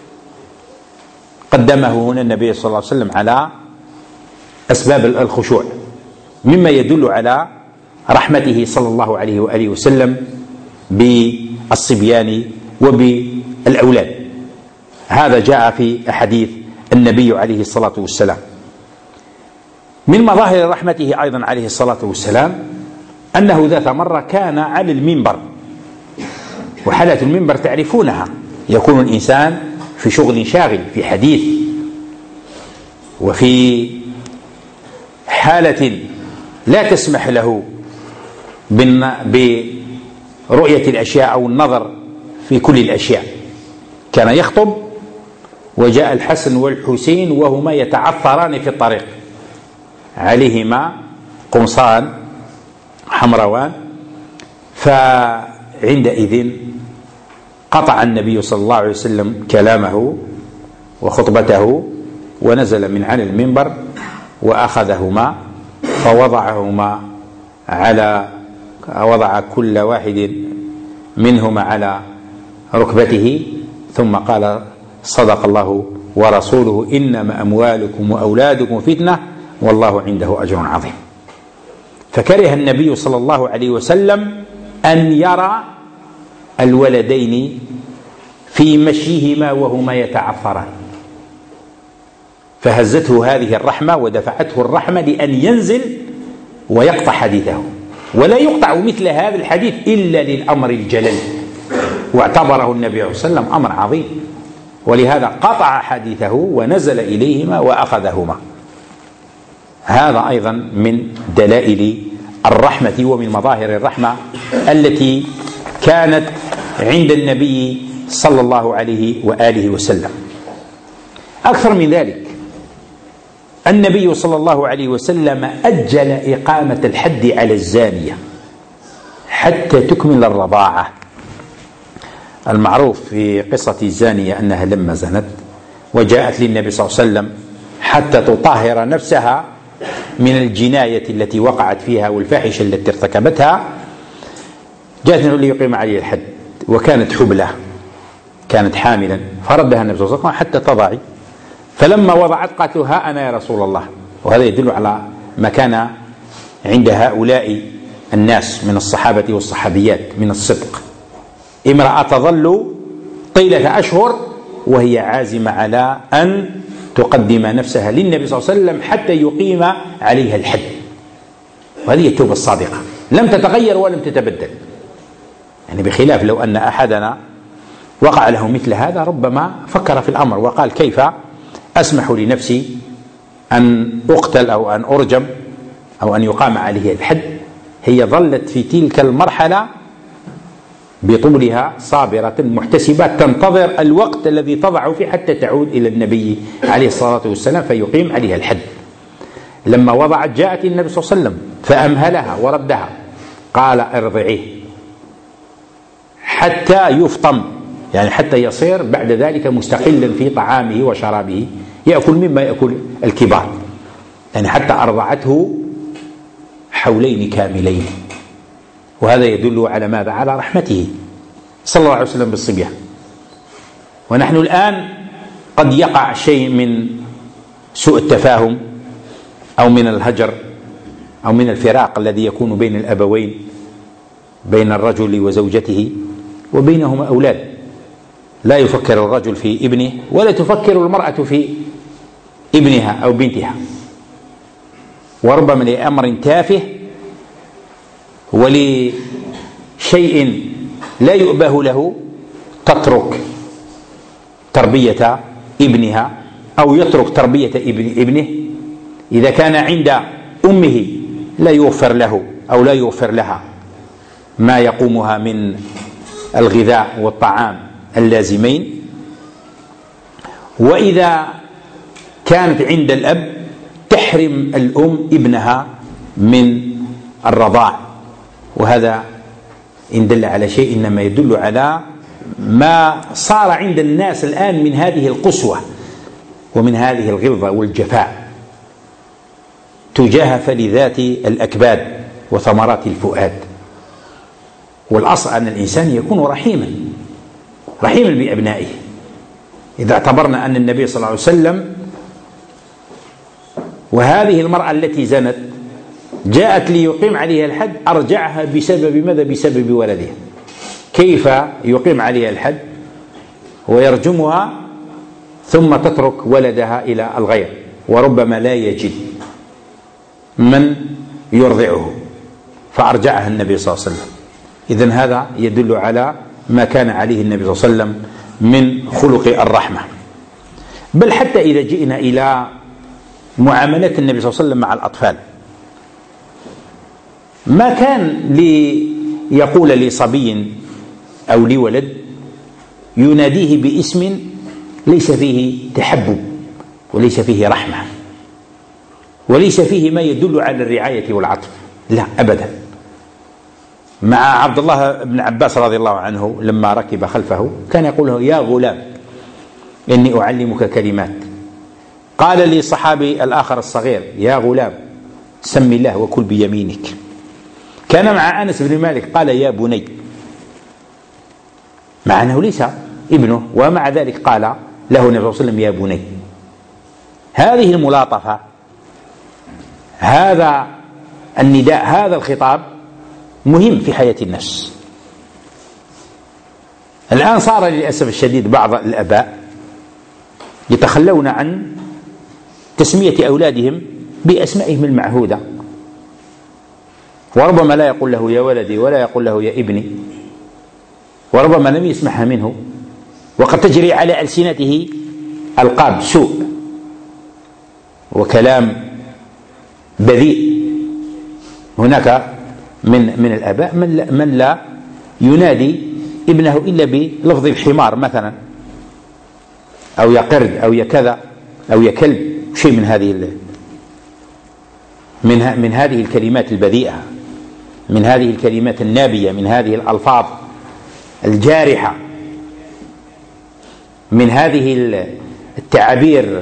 قدمه هنا النبي صلى الله عليه وسلم على أسباب الخشوع، مما يدل على رحمته صلى الله عليه وآله وسلم بالصبيان وبالأولاد. هذا جاء في أحاديث النبي عليه الصلاة والسلام. من مظاهر رحمته أيضا عليه الصلاة والسلام أنه ذات مرة كان على المنبر، وحالة المنبر تعرفونها، يكون الإنسان في شغل شاغل، في حديث، وفي حالة لا تسمح له برؤية الأشياء أو النظر في كل الأشياء. كان يخطب وجاء الحسن والحسين وهما يتعثران في الطريق، عليهما قمصان حمروان، فعندئذ قطع النبي صلى الله عليه وسلم كلامه وخطبته ونزل من على المنبر وأخذهما فوضعهما على وضع كل واحد منهما على ركبته، ثم قال: صدق الله ورسوله، إنما أموالكم وأولادكم فتنة والله عنده أجر عظيم. فكره النبي صلى الله عليه وسلم أن يرى الولدين في مشيهما وهما يتعثران، فهزته هذه الرحمة ودفعته الرحمة لأن ينزل ويقطع حديثه، ولا يقطع مثل هذا الحديث إلا للأمر الجلل، واعتبره النبي صلى الله عليه وسلم أمر عظيم، ولهذا قطع حديثه ونزل إليهما وأخذهما. هذا أيضا من دلائل الرحمة ومن مظاهر الرحمة التي كانت عند النبي صلى الله عليه وآله وسلم. أكثر من ذلك، النبي صلى الله عليه وسلم أجل إقامة الحد على الزانية حتى تكمل الرضاعة. المعروف في قصة الزانية أنها لما زنت وجاءت للنبي صلى الله عليه وسلم حتى تطهر نفسها من الجناية التي وقعت فيها والفاحشة التي ارتكبتها، جاءت ليقيم عليه الحد وكانت حبلى، كانت حاملا، فردها النبي صلى الله عليه وسلم حتى تضعي، فلما وضعت قالت له ها أنا يا رسول الله. وهذا يدل على ما كان عند هؤلاء الناس من الصحابة والصحابيات من الصدق. امرأة تظل طيلة أشهر وهي عازمة على أن تقدم نفسها للنبي صلى الله عليه وسلم حتى يقيم عليها الحد، وهذه التوبة الصادقة لم تتغير ولم تتبدل. يعني بخلاف لو أن أحدنا وقع له مثل هذا ربما فكر في الأمر وقال كيف أسمح لنفسي أن أقتل أو أن أرجم أو أن يقام عليه الحد. هي ظلت في تلك المرحلة بطولها صابرة محتسبة تنتظر الوقت الذي تضع فيه حتى تعود إلى النبي عليه الصلاة والسلام فيقيم عليها الحد. لما وضعت جاءت النبي صلى الله عليه وسلم فأمهلها وردها، قال ارضعيه حتى يفطم، يعني حتى يصير بعد ذلك مستقلا في طعامه وشرابه، يأكل مما يأكل الكبار، يعني حتى أرضعته حولين كاملين. وهذا يدل على ماذا؟ على رحمته صلى الله عليه وسلم بالصبيان. ونحن الآن قد يقع شيء من سوء التفاهم أو من الهجر أو من الفراق الذي يكون بين الأبوين، بين الرجل وزوجته وبينهما أولاد، لا يفكر الرجل في ابنه ولا تفكر المرأة في ابنها أو بنتها، وربما لأمر تافه ولشيء لا يؤبه له تترك تربية ابنها أو يترك تربية ابنه. إذا كان عند أمه لا يوفر له أو لا يوفر لها ما يقومها من الغذاء والطعام اللازمين، وإذا كانت عند الأب تحرم الأم ابنها من الرضاع. وهذا إن دل على شيء إنما يدل على ما صار عند الناس الآن من هذه القسوة ومن هذه الغلظة والجفاء تجاه فلذات الأكباد وثمرات الفؤاد. والأصل أن الإنسان يكون رحيما رحيما بأبنائه. إذا اعتبرنا أن النبي صلى الله عليه وسلم وهذه المرأة التي زنت جاءت ليقيم عليها الحد أرجعها بسبب ماذا؟ بسبب ولدها. كيف يقيم عليها الحد ويرجمها ثم تترك ولدها إلى الغير وربما لا يجد من يرضعه فأرجعها النبي صلى الله عليه وسلم. إذن هذا يدل على ما كان عليه النبي صلى الله عليه وسلم من خلق الرحمة. بل حتى إذا جئنا إلى معاملات النبي صلى الله عليه وسلم مع الأطفال، ما كان ليقول لصبي أو لولد يناديه باسم ليس فيه تحبب وليس فيه رحمة وليس فيه ما يدل على الرعاية والعطف، لا أبدا. مع عبد الله بن عباس رضي الله عنه لما ركب خلفه كان يقول له يا غلام إني أعلمك كلمات. قال للصحابي الآخر الصغير يا غلام سم الله وكل بيمينك. كان مع أنس بن مالك قال يا بني، مع أنه ليس ابنه ومع ذلك قال له النبي صلى الله عليه وسلم يا بني. هذه الملاطفة، هذا النداء، هذا الخطاب مهم في حياة النفس. الآن صار للأسف الشديد بعض الآباء يتخلون عن تسمية أولادهم بأسمائهم المعهودة، وربما لا يقول له يا ولدي ولا يقول له يا ابني، وربما لم يسمعها منه، وقد تجري على ألسنته ألقاب سوء وكلام بذيء. هناك من من الآباء من لا, من لا ينادي ابنه إلا بلفظ الحمار مثلا أو يا قرد أو يا كذا أو يا كلب، شيء من هذه من من هذه الكلمات البذيئة، من هذه الكلمات النابية، من هذه الألفاظ الجارحة، من هذه التعابير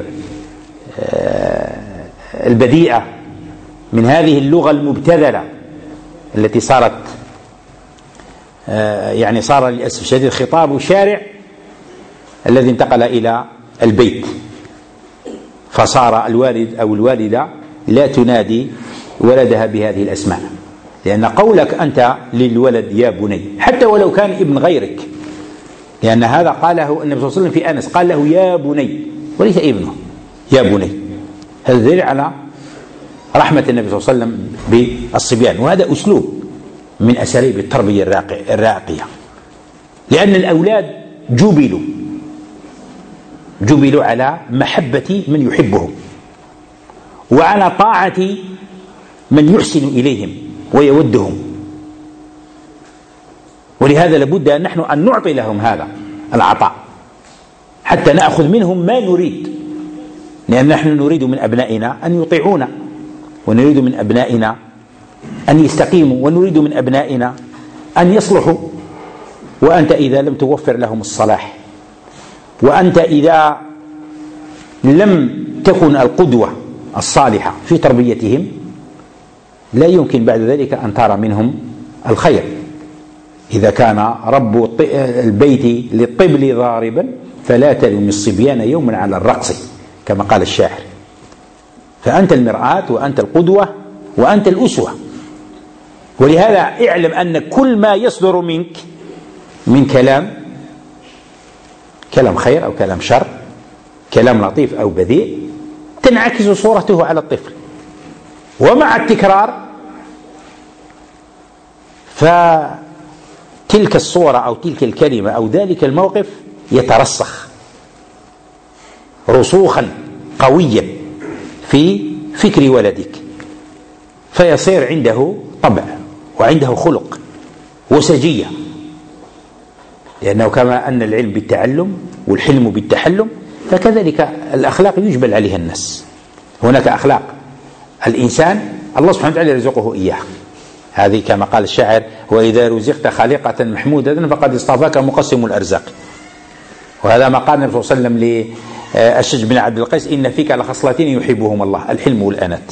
البذيئة، من هذه اللغة المبتذلة التي صارت يعني صار للأسف الشديد خطاب الشارع الذي انتقل إلى البيت، فصار الوالد أو الوالدة لا تنادي ولدها بهذه الأسماء، لأن قولك أنت للولد يا بني حتى ولو كان ابن غيرك، لأن هذا قاله النبي صلى الله عليه وسلم في أنس، قال له يا بني وليس ابنه، يا بني. هذا دليل على رحمة النبي صلى الله عليه وسلم بالصبيان، وهذا أسلوب من أساليب التربية الراقية، لأن الأولاد جبلوا جبلوا على محبة من يحبهم وعلى طاعة من يحسن إليهم ويودهم، ولهذا لابد أن نحن أن نعطي لهم هذا العطاء حتى نأخذ منهم ما نريد، لأن نحن نريد من أبنائنا أن يطيعونا، ونريد من أبنائنا أن يستقيموا، ونريد من أبنائنا أن يصلحوا. وأنت إذا لم توفر لهم الصلاح، وأنت إذا لم تكن القدوة الصالحة في تربيتهم، لا يمكن بعد ذلك أن ترى منهم الخير. إذا كان رب البيت للطبل ضاربا فلا تلم الصبيان يوما على الرقص، كما قال الشاعر. فأنت المرآة وأنت القدوة وأنت الأسوة. ولهذا اعلم أن كل ما يصدر منك من كلام كلام خير أو كلام شر، كلام لطيف أو بذيء، تنعكس صورته على الطفل، ومع التكرار فتلك الصورة أو تلك الكلمة أو ذلك الموقف يترسخ رسوخا قويا في فكر ولدك، فيصير عنده طبع وعنده خلق وسجية، لأنه كما أن العلم بالتعلم والحلم بالتحلم، فكذلك الأخلاق يجبل عليها الناس. هناك أخلاق الإنسان الله سبحانه وتعالى يرزقه إياها، هذه كما قال الشاعر: وإذا رزقت خليقة محمودة فقد اصطفاك مقسم الأرزاق. وهذا ما قال النبي صلى الله عليه وسلم للأشج بن عبد القيس: إن فيك لخصلتين يحبهم الله، الحلم والأنات.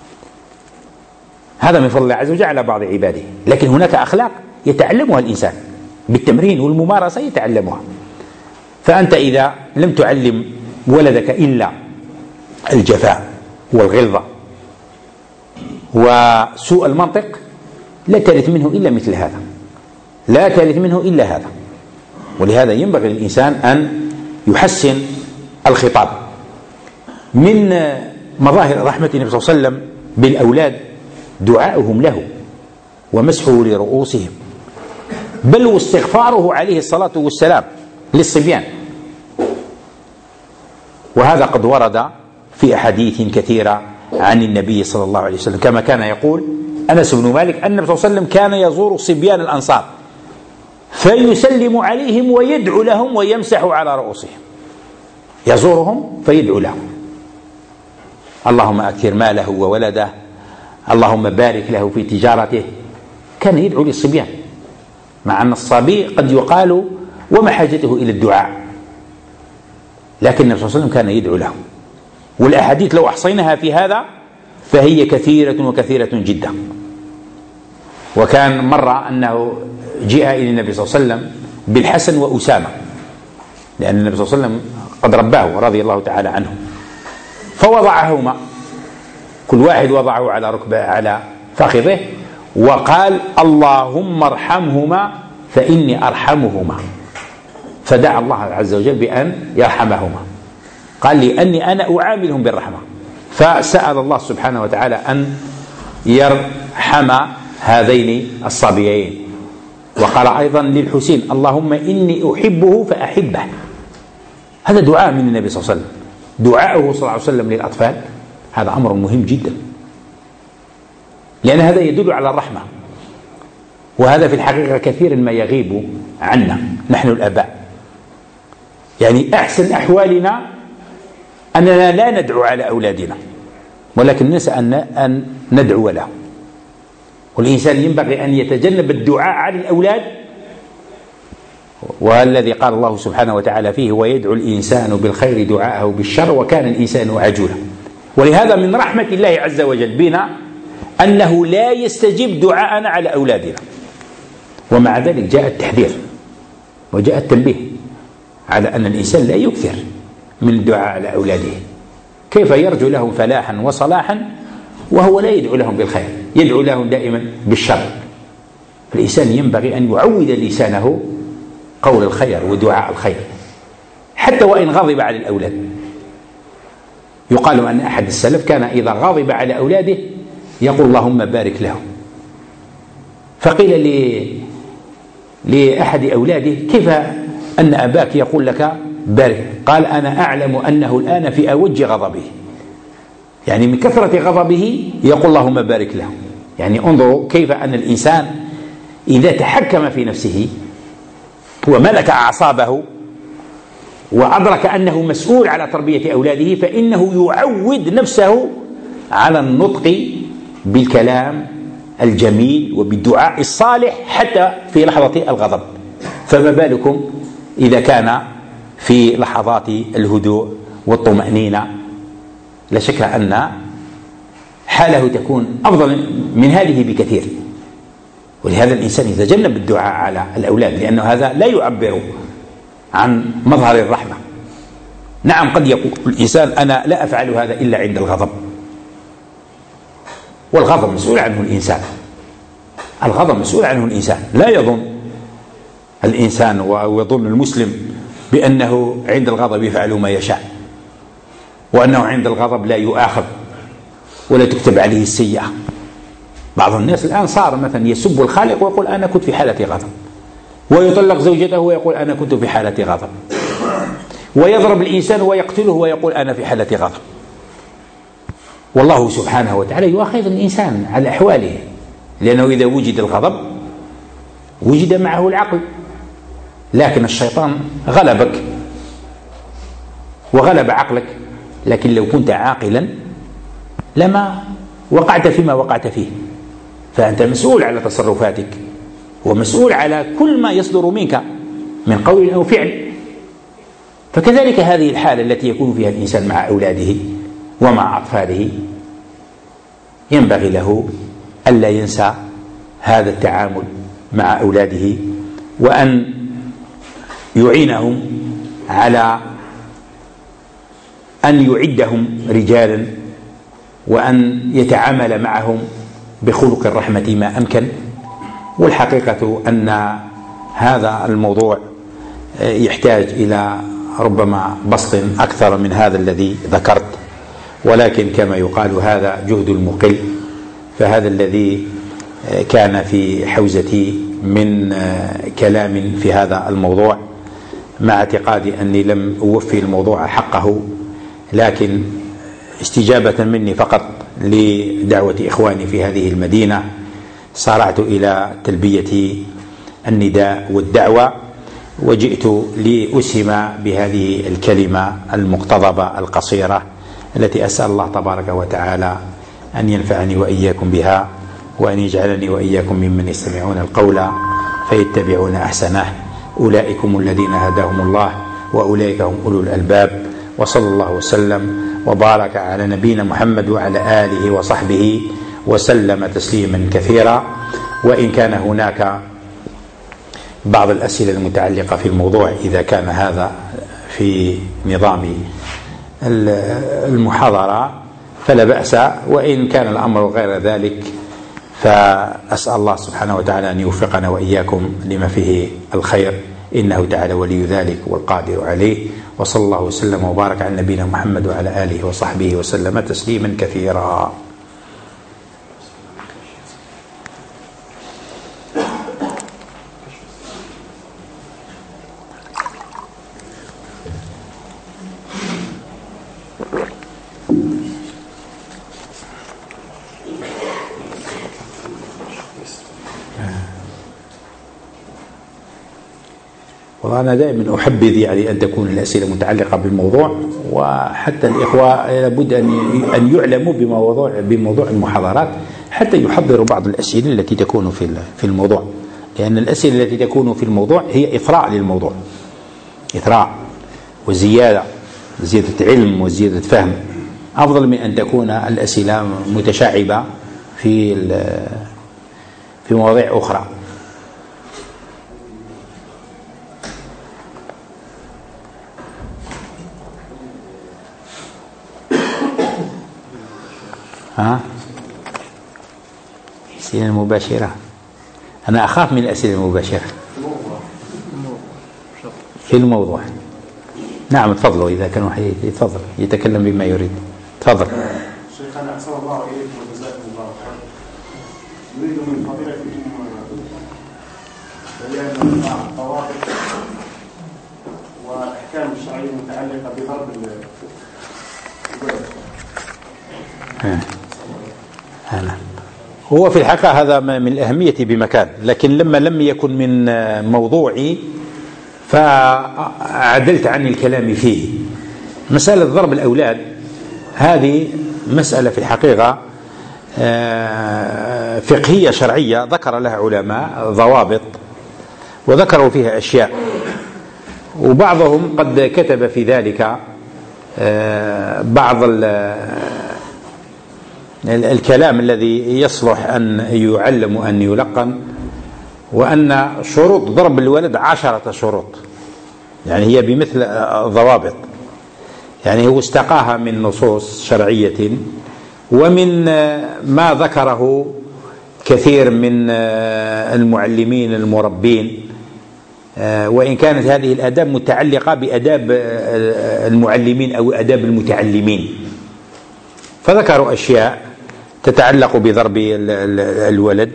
هذا من فضل الله عز وجل على بعض عباده. لكن هناك أخلاق يتعلمها الإنسان بالتمرين والممارسة، يتعلمها. فأنت إذا لم تعلم ولدك إلا الجفاء والغلظة وسوء المنطق، لا ترث منه إلا مثل هذا، لا ترث منه إلا هذا. ولهذا ينبغي للإنسان أن يحسن الخطاب. من مظاهر رحمة النبي صلى الله عليه وسلم بالأولاد دعاؤهم له ومسحه لرؤوسهم، بل واستغفاره عليه الصلاة والسلام للصبيان. وهذا قد ورد في أحاديث كثيرة عن النبي صلى الله عليه وسلم، كما كان يقول أنس بن مالك أن النبي صلى الله عليه وسلم كان يزور صبيان الأنصار فيسلم عليهم ويدعو لهم ويمسح على رؤوسهم، يزورهم فيدعو لهم: اللهم أكثر ماله وولده، اللهم بارك له في تجارته. كان يدعو للصبيان، مع أن الصبي قد يقال وما حاجته إلى الدعاء، لكن النبي صلى الله عليه وسلم كان يدعو له. والأحاديث لو أحصيناها في هذا فهي كثيرة وكثيرة جدا. وكان مرة أنه جاء إلى النبي صلى الله عليه وسلم بالحسن وأسامة، لأن النبي صلى الله عليه وسلم قد رباه رضي الله تعالى عنه، فوضعهما كل واحد وضعه على ركبه على فخذه، وقال: اللهم ارحمهما فإني أرحمهما. فدعا الله عز وجل بأن يرحمهما، قال: لأني أنا أعاملهم بالرحمة. فسأل الله سبحانه وتعالى أن يرحم هذين الصبيين. وقال أيضا للحسين: اللهم إني أحبه فأحبه. هذا دعاء من النبي صلى الله عليه وسلم، دعاءه صلى الله عليه وسلم للأطفال هذا أمر مهم جدا، لأن هذا يدل على الرحمة. وهذا في الحقيقة كثيرا ما يغيب عنا نحن الآباء. يعني أحسن أحوالنا أننا لا ندعو على أولادنا، ولكن ننسى أن ندعو لهم. والإنسان ينبغي أن يتجنب الدعاء على الأولاد، والذي قال الله سبحانه وتعالى فيه: ويدعو الإنسان بالخير دعاءه بالشر وكان الإنسان عجولا. ولهذا من رحمة الله عز وجل بنا أنه لا يستجيب دعاءنا على أولادنا، ومع ذلك جاء التحذير وجاء التنبيه على أن الإنسان لا يكثر من الدعاء على أولاده. كيف يرجو لهم فلاحا وصلاحا وهو لا يدعو لهم بالخير، يدعو لهم دائما بالشر. الإنسان ينبغي أن يعود لسانه قول الخير ودعاء الخير حتى وإن غضب على الأولاد. يقال أن أحد السلف كان إذا غضب على أولاده يقول اللهم بارك لهم. فقيل لي لأحد أولاده كيف أن أباك يقول لك بارك؟ قال أنا أعلم أنه الآن في أوج غضبه، يعني من كثرة غضبه يقول اللهم بارك له. يعني انظروا كيف أن الإنسان إذا تحكم في نفسه وملك أعصابه وأدرك أنه مسؤول على تربية أولاده فإنه يعود نفسه على النطق بالكلام الجميل وبالدعاء الصالح حتى في لحظة الغضب، فما بالكم إذا كان في لحظات الهدوء والطمأنينة؟ لا شك أن حاله تكون أفضل من هذه بكثير. ولهذا الإنسان يتجنب الدعاء على الأولاد، لأنه هذا لا يعبر عن مظهر الرحمة. نعم قد يقول الإنسان أنا لا أفعل هذا إلا عند الغضب، والغضب مسؤول عنه الإنسان، الغضب مسؤول عنه الإنسان. لا يظن الإنسان ويظن المسلم بأنه عند الغضب يفعل ما يشاء، وأنه عند الغضب لا يؤاخذ ولا تكتب عليه السيئة. بعض الناس الآن صار مثلا يسب الخالق ويقول أنا كنت في حالة غضب، ويطلق زوجته ويقول أنا كنت في حالة غضب، ويضرب الإنسان ويقتله ويقول أنا في حالة غضب. والله سبحانه وتعالى يؤاخذ الإنسان على أحواله، لأنه إذا وجد الغضب وجد معه العقل. لكن الشيطان غلبك وغلب عقلك، لكن لو كنت عاقلا لما وقعت فيما وقعت فيه. فأنت مسؤول على تصرفاتك ومسؤول على كل ما يصدر منك من قول أو فعل. فكذلك هذه الحالة التي يكون فيها الإنسان مع أولاده ومع أطفاله ينبغي له ألا ينسى هذا التعامل مع أولاده، وأن يعينهم على أن يعدهم رجالا، وأن يتعامل معهم بخلق الرحمة ما أمكن. والحقيقة أن هذا الموضوع يحتاج إلى ربما بسط أكثر من هذا الذي ذكرت، ولكن كما يقال هذا جهد المقل. فهذا الذي كان في حوزتي من كلام في هذا الموضوع، مع اعتقادي أني لم أوفي الموضوع حقه، لكن استجابة مني فقط لدعوة إخواني في هذه المدينة صارعت إلى تلبية النداء والدعوة، وجئت لأسهم بهذه الكلمة المقتضبة القصيرة التي أسأل الله تبارك وتعالى أن ينفعني وإياكم بها، وأن يجعلني وإياكم ممن يستمعون القول فيتبعون أحسنه. أولئكم الذين هداهم الله وأولئك هم أولو الألباب. وصلى الله وسلم وبارك على نبينا محمد وعلى آله وصحبه وسلم تسليما كثيرا. وإن كان هناك بعض الأسئلة المتعلقة في الموضوع إذا كان هذا في نظام المحاضرة فلا بأس، وإن كان الأمر غير ذلك فأسأل الله سبحانه وتعالى أن يوفقنا وإياكم لما فيه الخير، إنه تعالى ولي ذلك والقادر عليه. وصلى الله وسلم وبارك على نبينا محمد وعلى آله وصحبه وسلم تسليما كثيرا. وأنا دائما أحبذ يعني أن تكون الأسئلة متعلقة بالموضوع، وحتى الإخوة لابد أن يعلموا بموضوع بموضوع المحاضرات حتى يحضروا بعض الأسئلة التي تكون في في الموضوع، لأن الأسئلة التي تكون في الموضوع هي إثراء للموضوع، إثراء وزيادة، زيادة علم وزيادة فهم، أفضل من أن تكون الأسئلة متشعبة في في مواضيع أخرى. ها الأسئلة المباشرة، أنا أخاف من الأسئلة المباشرة في الموضوع. نعم تفضلوا، إذا كان واحد يتفضل يتكلم بما يريد. تفضل. شيخنا أحسن الله إليكم وجزاكم الله خير. نريد من فضيلتكم بيان الضوابط والأحكام الشرعية المتعلقة بضرب الولد. أنا هو في الحقيقة هذا من الأهمية بمكان، لكن لما لم يكن من موضوعي فعدلت عن الكلام فيه. مسألة ضرب الأولاد هذه مسألة في الحقيقة فقهية شرعية ذكر لها علماء ضوابط وذكروا فيها أشياء، وبعضهم قد كتب في ذلك بعض الكلام الذي يصلح أن يعلم وأن يلقن، وأن شروط ضرب الولد عشرة شروط، يعني هي بمثل ضوابط، يعني هو استقاها من نصوص شرعية ومن ما ذكره كثير من المعلمين المربين، وإن كانت هذه الآداب متعلقة بأداب المعلمين أو أداب المتعلمين، فذكروا أشياء تتعلق بضرب الولد،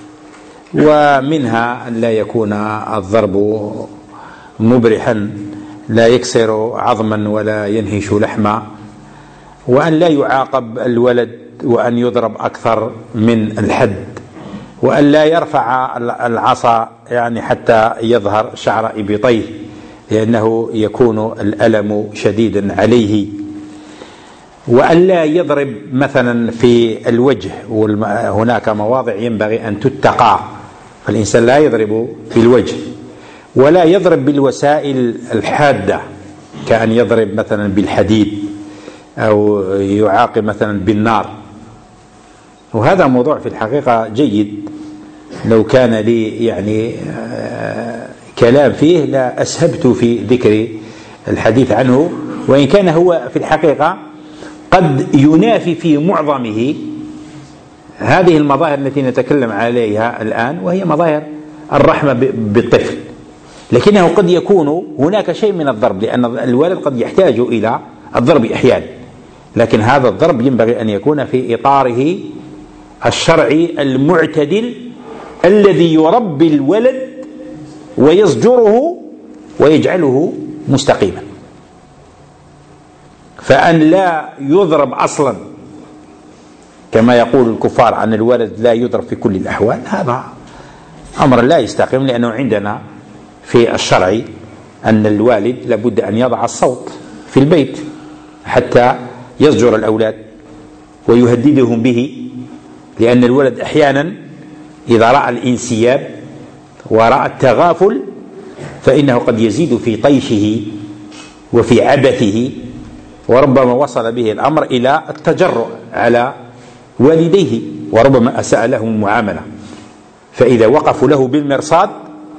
ومنها أن لا يكون الضرب مبرحا لا يكسر عظما ولا ينهش لحما، وأن لا يعاقب الولد وأن يضرب أكثر من الحد، وأن لا يرفع العصا يعني حتى يظهر شعر إبطيه لأنه يكون الألم شديدا عليه، وأن لا يضرب مثلا في الوجه، هناك مواضع ينبغي أن تتقى، فالإنسان لا يضرب في الوجه، ولا يضرب بالوسائل الحادة كأن يضرب مثلا بالحديد أو يعاقب مثلا بالنار. وهذا موضوع في الحقيقة جيد، لو كان لي يعني كلام فيه لا أسهبت في ذكر الحديث عنه، وإن كان هو في الحقيقة قد ينافي في معظمه هذه المظاهر التي نتكلم عليها الآن، وهي مظاهر الرحمة بالطفل، لكنه قد يكون هناك شيء من الضرب، لأن الولد قد يحتاج إلى الضرب أحيانا، لكن هذا الضرب ينبغي أن يكون في إطاره الشرعي المعتدل الذي يربي الولد ويزجره ويجعله مستقيما. فأن لا يضرب أصلا كما يقول الكفار عن الولد لا يضرب في كل الأحوال، هذا أمر لا يستقيم، لأنه عندنا في الشرع أن الوالد لابد أن يضع الصوت في البيت حتى يزجر الأولاد ويهددهم به، لأن الولد أحيانا إذا رأى الانسياب ورأى التغافل فإنه قد يزيد في طيشه وفي عبثه، وربما وصل به الأمر إلى التجرؤ على والديه، وربما أساء لهم المعاملة، فإذا وقفوا له بالمرصاد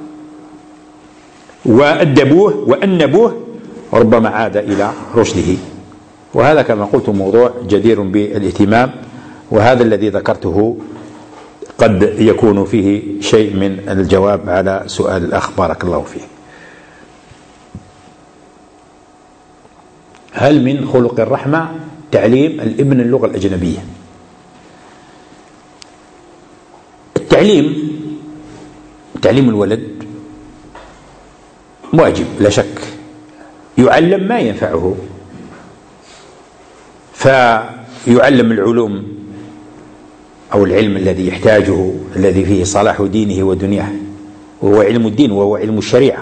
وأدبوه وأنبوه ربما عاد إلى رشده. وهذا كما قلت موضوع جدير بالاهتمام، وهذا الذي ذكرته قد يكون فيه شيء من الجواب على سؤال الأخ بارك الله فيه. هل من خلق الرحمة تعليم الابن اللغة الأجنبية؟ التعليم تعليم الولد واجب لا شك، يعلم ما ينفعه، فيعلم العلوم أو العلم الذي يحتاجه الذي فيه صلاح دينه ودنياه، وهو علم الدين وهو علم الشريعة،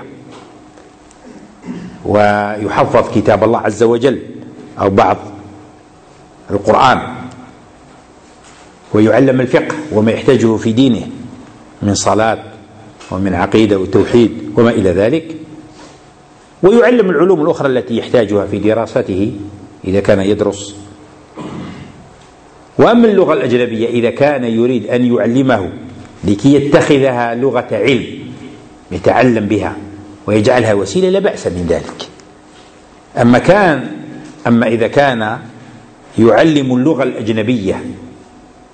ويحفظ كتاب الله عز وجل أو بعض القرآن، ويعلم الفقه وما يحتاجه في دينه من صلاة ومن عقيدة وتوحيد وما إلى ذلك، ويعلم العلوم الأخرى التي يحتاجها في دراسته إذا كان يدرس. وأما اللغة الأجنبية إذا كان يريد أن يعلمه لكي يتخذها لغة علم يتعلم بها ويجعلها وسيلة لا بأس من ذلك. أما كان أما إذا كان يعلم اللغة الأجنبية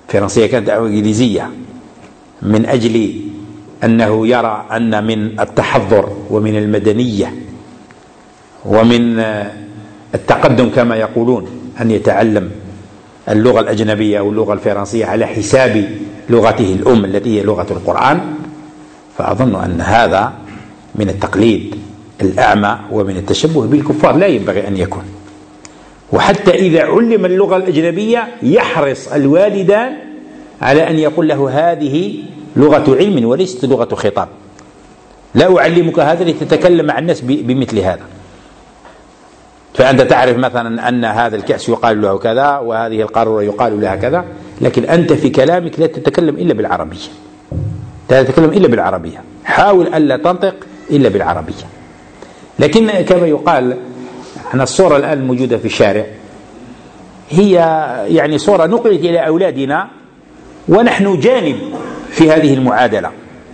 الفرنسية كانت دعوة إنجليزية من أجل أنه يرى أن من التحضر ومن المدنية ومن التقدم كما يقولون أن يتعلم اللغة الأجنبية أو اللغة الفرنسية على حساب لغته الأم التي هي لغة القرآن. فأظن أن هذا من التقليد الأعمى ومن التشبه بالكفار، لا ينبغي أن يكون. وحتى إذا علم اللغة الأجنبية يحرص الوالدان على أن يقول له هذه لغة علم وليست لغة خطاب، لا أعلمك هذا لتتكلم مع الناس بمثل هذا. فأنت تعرف مثلا أن هذا الكأس يقال له كذا وهذه القارورة يقال لها كذا، لكن أنت في كلامك لا تتكلم إلا بالعربية، لا تتكلم إلا بالعربية، حاول ألا تنطق إلا بالعربية. لكن كما يقال أن الصورة الآن الموجودة في الشارع هي يعني صورة نقلت إلى أولادنا ونحن جانب في هذه المعادلة،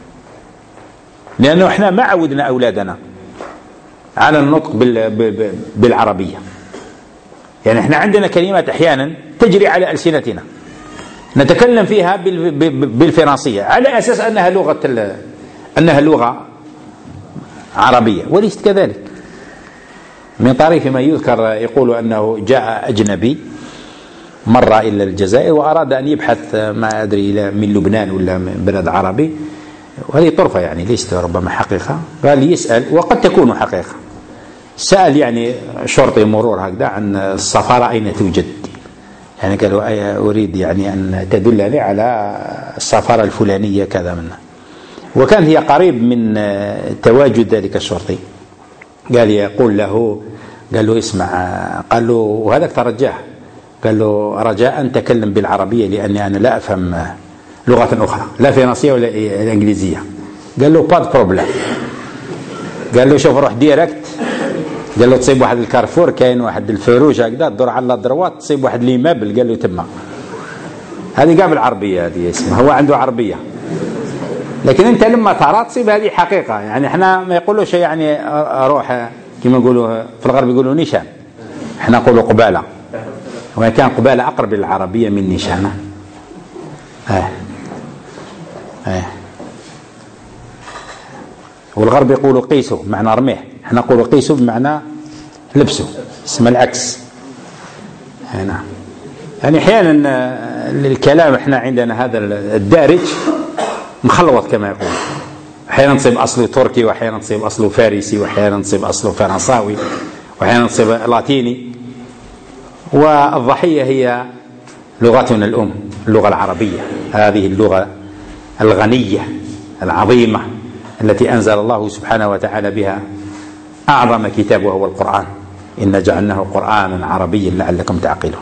لأنه إحنا ما عودنا أولادنا على النطق بالعربية. يعني إحنا عندنا كلمات أحيانا تجري على ألسنتنا نتكلم فيها بالفرنسية على أساس أنها لغة أنها لغة عربية، وليست كذلك. من طريف ما يذكر يقول أنه جاء أجنبي مرة إلى الجزائر وأراد أن يبحث ما أدري من لبنان ولا من بلد عربي، وهذه طرفة يعني ليست ربما حقيقة، قال يسأل وقد تكون حقيقة. سأل يعني شرطي مرور هكذا عن السفارة أين توجد، يعني قالوا أريد يعني أن تدلني على السفارة الفلانية كذا منها، وكان هي قريب من تواجد ذلك الشرطي. قال يقول له قال له اسمع، قال له وهذاك ترجاه، قال له رجاء أن تكلم بالعربية لأني أنا لا أفهم لغة أخرى لا فرنسية ولا إنجليزية. قال له باد بروبلم، قال له شوف روح ديركت، قال له تصيب واحد الكارفور كاين واحد الفروج هكذا تدور على الدروات تصيب واحد ليمابل، قال له تما. هذه قابل العربية هذه اسمها، هو عنده عربية، لكن أنت لما ترى تصيب هذه حقيقة. يعني احنا ما يقولوش يعني أروح كما يقولوا في الغرب يقولوا نيشان، احنا نقولوا قبالة، وإن كان قبالة أقرب للعربية من نيشانة. آه. آه. والغرب يقولوا قيسوا معنى رميه، احنا نقولوا قيسوا بمعنى لبسوا، اسم العكس. نعم. يعني احيانا الكلام احنا عندنا هذا الدارج مخلوط كما يقول، احيانا تصيب اصله تركي واحيانا تصيب اصله فارسي واحيانا تصيب اصله فرنساوي واحيانا تصيب لاتيني، والضحية هي لغتنا الأم اللغة العربية، هذه اللغة الغنية العظيمة التي أنزل الله سبحانه وتعالى بها أعظم كتاب وهو القرآن، إن جعلناه قرآنا عربيا لعلكم تعقلون.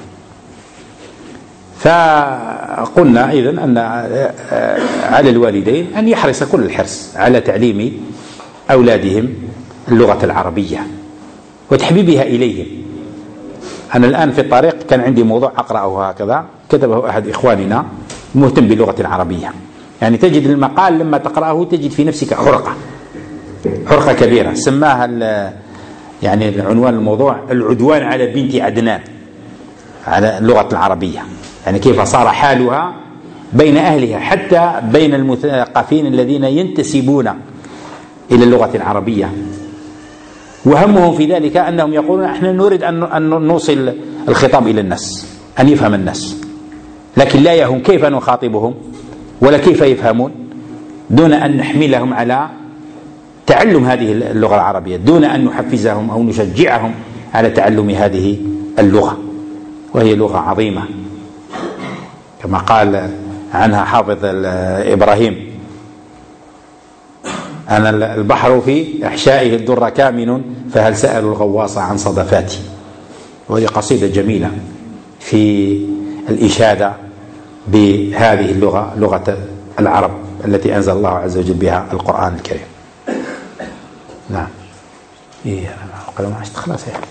فقلنا إذن أن على الوالدين أن يحرص كل الحرص على تعليم أولادهم اللغة العربية وتحبيبها إليهم. أنا الآن في الطريق كان عندي موضوع أقرأه هكذا، كتبه أحد إخواننا مهتم باللغة العربية، يعني تجد المقال لما تقرأه تجد في نفسك حرقة حرقة كبيرة، سماها يعني عنوان الموضوع العدوان على بنت عدنان على اللغة العربية، يعني كيف صار حالها بين أهلها حتى بين المثقفين الذين ينتسبون إلى اللغة العربية، وهمهم في ذلك أنهم يقولون احنا نريد أن نوصل الخطاب إلى الناس، أن يفهم الناس، لكن لا يهم كيف نخاطبهم ولا كيف يفهمون، دون أن نحملهم على تعلم هذه اللغة العربية، دون أن نحفزهم أو نشجعهم على تعلم هذه اللغة، وهي لغة عظيمة كما قال عنها حافظ إبراهيم: أنا البحر في أحشائه الدر كامن فهل سألوا الغواص عن صدفاتي. وهي قصيدة جميلة في الإشادة بهذه اللغة، لغة العرب التي أنزل الله عز وجل بها القرآن الكريم. نعم. إيه أنا ما عشت خلاص يعني.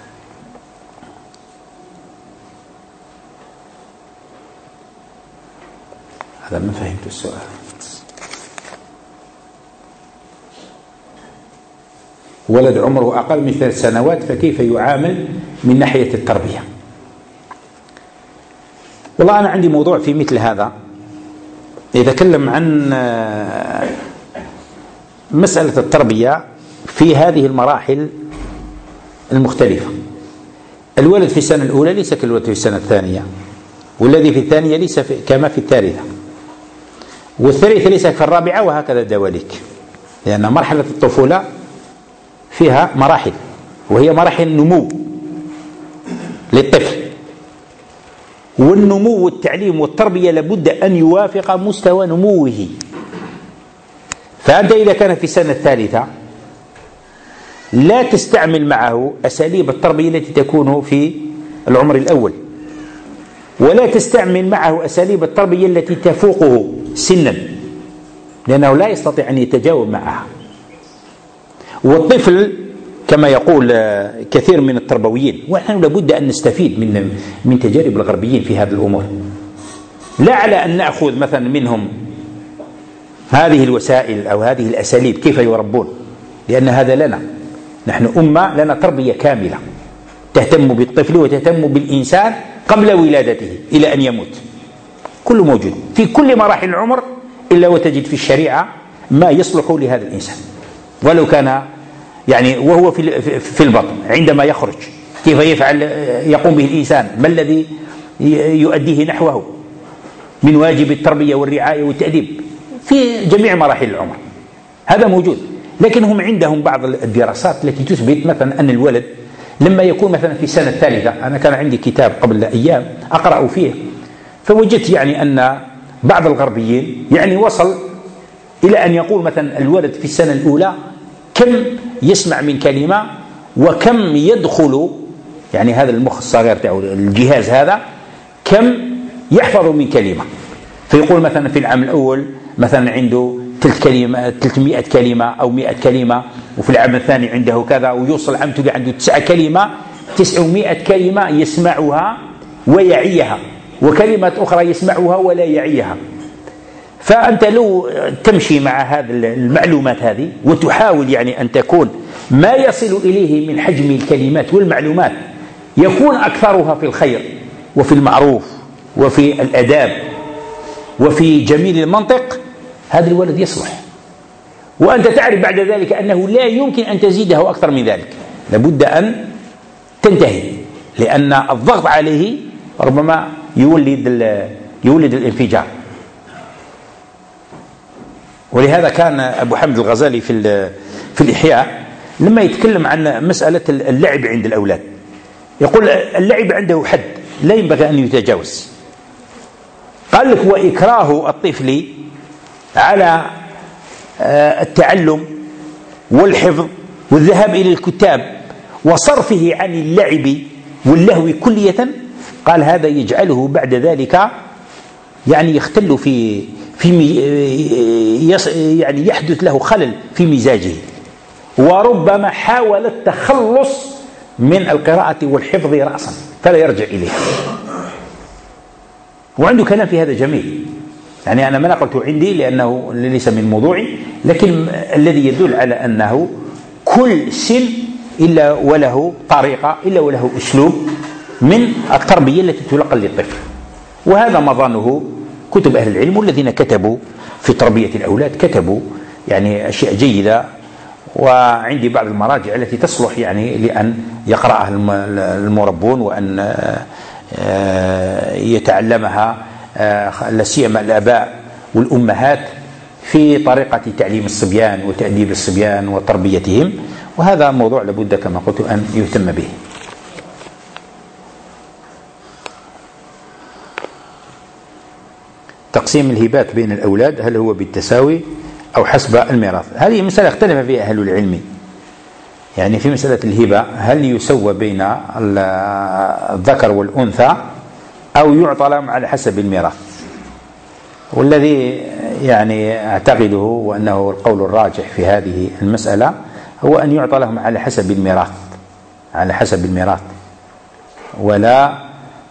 هذا ما فهمت السؤال. ولد عمره أقل من ثلاث سنوات فكيف يعامل من ناحية التربية؟ والله أنا عندي موضوع في مثل هذا يتكلم عن مسألة التربية في هذه المراحل المختلفة. الولد في السنة الأولى ليس كالولد في السنة الثانية، والذي في الثانية ليس كما في الثالثة، والثالثة ليس كالرابعة، وهكذا دواليك، لأن مرحلة الطفولة فيها مراحل، وهي مراحل نمو للطفل، والنمو والتعليم والتربية لابد أن يوافق مستوى نموه. فأنت إذا كان في السنة الثالثة لا تستعمل معه أساليب التربية التي تكون في العمر الأول، ولا تستعمل معه أساليب التربية التي تفوقه سنا، لأنه لا يستطيع أن يتجاوب معها. والطفل كما يقول كثير من التربويين، ونحن لابد أن نستفيد من من تجارب الغربيين في هذه الأمور، لا على أن نأخذ مثلا منهم هذه الوسائل أو هذه الأساليب كيف يربون، لأن هذا لنا، نحن أمة لنا تربية كاملة تهتم بالطفل وتهتم بالإنسان قبل ولادته إلى أن يموت، كله موجود في كل مراحل العمر، إلا وتجد في الشريعة ما يصلح لهذا الإنسان، ولو كان يعني وهو في في البطن عندما يخرج كيف يفعل يقوم به الإنسان، ما الذي يؤديه نحوه من واجب التربية والرعاية والتأديب في جميع مراحل العمر، هذا موجود. لكن هم عندهم بعض الدراسات التي تثبت مثلا أن الولد لما يكون مثلا في السنة الثالثة، أنا كان عندي كتاب قبل أيام أقرأ فيه، فوجدت يعني أن بعض الغربيين يعني وصل إلى أن يقول مثلا الولد في السنة الأولى كم يسمع من كلمة وكم يدخل، يعني هذا المخ الصغير تاعو الجهاز هذا كم يحفظ من كلمة. فيقول مثلا في العام الأول مثلا عنده ثلاث كلمة ثلاثمائة كلمة أو مئة كلمة، وفي العام الثاني عنده كذا، ويوصل عام تلقى عنده تسعة كلمة تسعمائة كلمة يسمعها ويعيها، وكلمة أخرى يسمعها ولا يعيها. فأنت لو تمشي مع هذه المعلومات هذه وتحاول يعني أن تكون ما يصل إليه من حجم الكلمات والمعلومات يكون أكثرها في الخير وفي المعروف وفي الأداب وفي جميل المنطق، هذا الولد يصلح. وأنت تعرف بعد ذلك أنه لا يمكن أن تزيده أكثر من ذلك، لابد أن تنتهي، لأن الضغط عليه ربما يولد يولد الانفجار. ولهذا كان أبو حامد الغزالي في في الإحياء لما يتكلم عن مسألة اللعب عند الأولاد يقول اللعب عنده حد لا ينبغي أن يتجاوز. قال لك وإكراه الطفل على التعلم والحفظ والذهاب إلى الكتاب وصرفه عن اللعب واللهو كلية، قال هذا يجعله بعد ذلك يعني يختل في في يعني يحدث له خلل في مزاجه، وربما حاول التخلص من القراءة والحفظ رأسا فلا يرجع إليها. وعنده كلام في هذا جميل، يعني أنا ما نقلته عندي لأنه ليس من موضوعي، لكن الذي يدل على أنه كل سن إلا وله طريقة إلا وله أسلوب من التربية التي تلقى للطفل. وهذا مظانه كتب أهل العلم والذين كتبوا في تربية الأولاد كتبوا يعني أشياء جيدة، وعندي بعض المراجع التي تصلح يعني لأن يقرأها المربون وأن يتعلمها لا سيما الآباء والأمهات في طريقة تعليم الصبيان وتأديب الصبيان وتربيتهم، وهذا موضوع لابد كما قلت أن يهتم به. تقسيم الهبات بين الأولاد هل هو بالتساوي أو حسب الميراث؟ هذه مسألة اختلف فيها أهل العلم، يعني في مسألة الهبة هل يسوى بين الذكر والأنثى أو يعطى لهم على حسب الميراث؟ والذي يعني أعتقده وأنه القول الراجح في هذه المسألة هو أن يعطى لهم على حسب الميراث، على حسب الميراث، ولا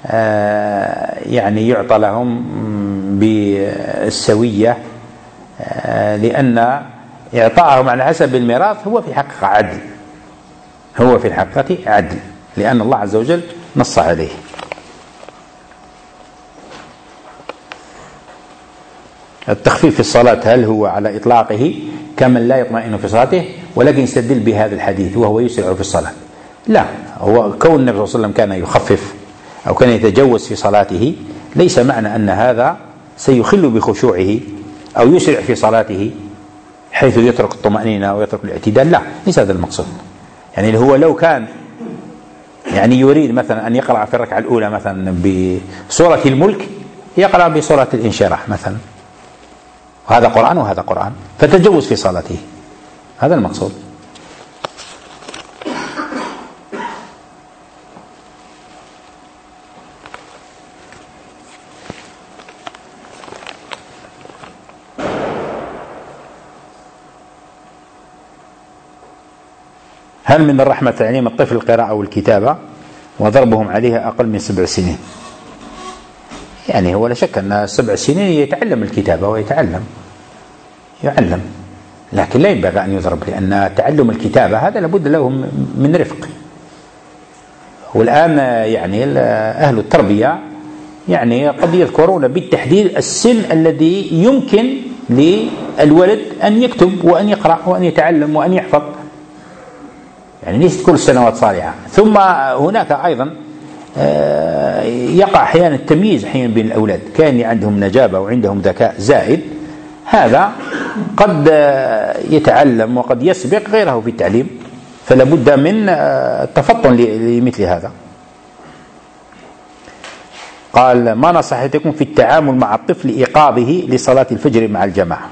يعني يعطى لهم بالسوية، لأن إعطاءهم على حسب الميراث هو في حقيقة عدل، هو في الحقيقة عدل، لأن الله عز وجل نص عليه. التخفيف في الصلاة هل هو على إطلاقه كمن لا يطمئن في صلاته، ولكن يستدل بهذا الحديث وهو يسرع في الصلاة؟ لا، هو كون النبي صلى الله عليه وسلم كان يخفف أو كان يتجوز في صلاته ليس معنى أن هذا سيخل بخشوعه أو يسرع في صلاته حيث يترك الطمأنينة أو يترك الاعتدال. لا، ليس هذا المقصود. يعني هو لو كان يعني يريد مثلا أن يقرأ في الركعة الأولى مثلا بسورة الملك يقرأ بسورة الانشراح مثلا، وهذا قرآن وهذا قرآن، فتجوز في صلاته، هذا المقصود. هل من الرحمة تعليم الطفل القراءة والكتابة وضربهم عليها أقل من سبع سنين؟ يعني هو لا شك أن سبع سنين يتعلم الكتابة ويتعلم يعلم، لكن لا ينبغي أن يضرب، لأن تعلم الكتابة هذا لابد له من رفق. والآن يعني أهل التربية يعني قد يذكرون بالتحديد السن الذي يمكن للولد أن يكتب وأن يقرأ وأن يتعلم وأن يحفظ، يعني ليست كل السنوات صالحة. ثم هناك أيضا يقع أحيانا التمييز أحيانا بين الأولاد، كان عندهم نجابة وعندهم ذكاء زائد، هذا قد يتعلم وقد يسبق غيره في التعليم، فلا بد من التفطن لمثل هذا. قال: ما نصيحتكم في التعامل مع الطفل إيقاظه لصلاة الفجر مع الجماعة؟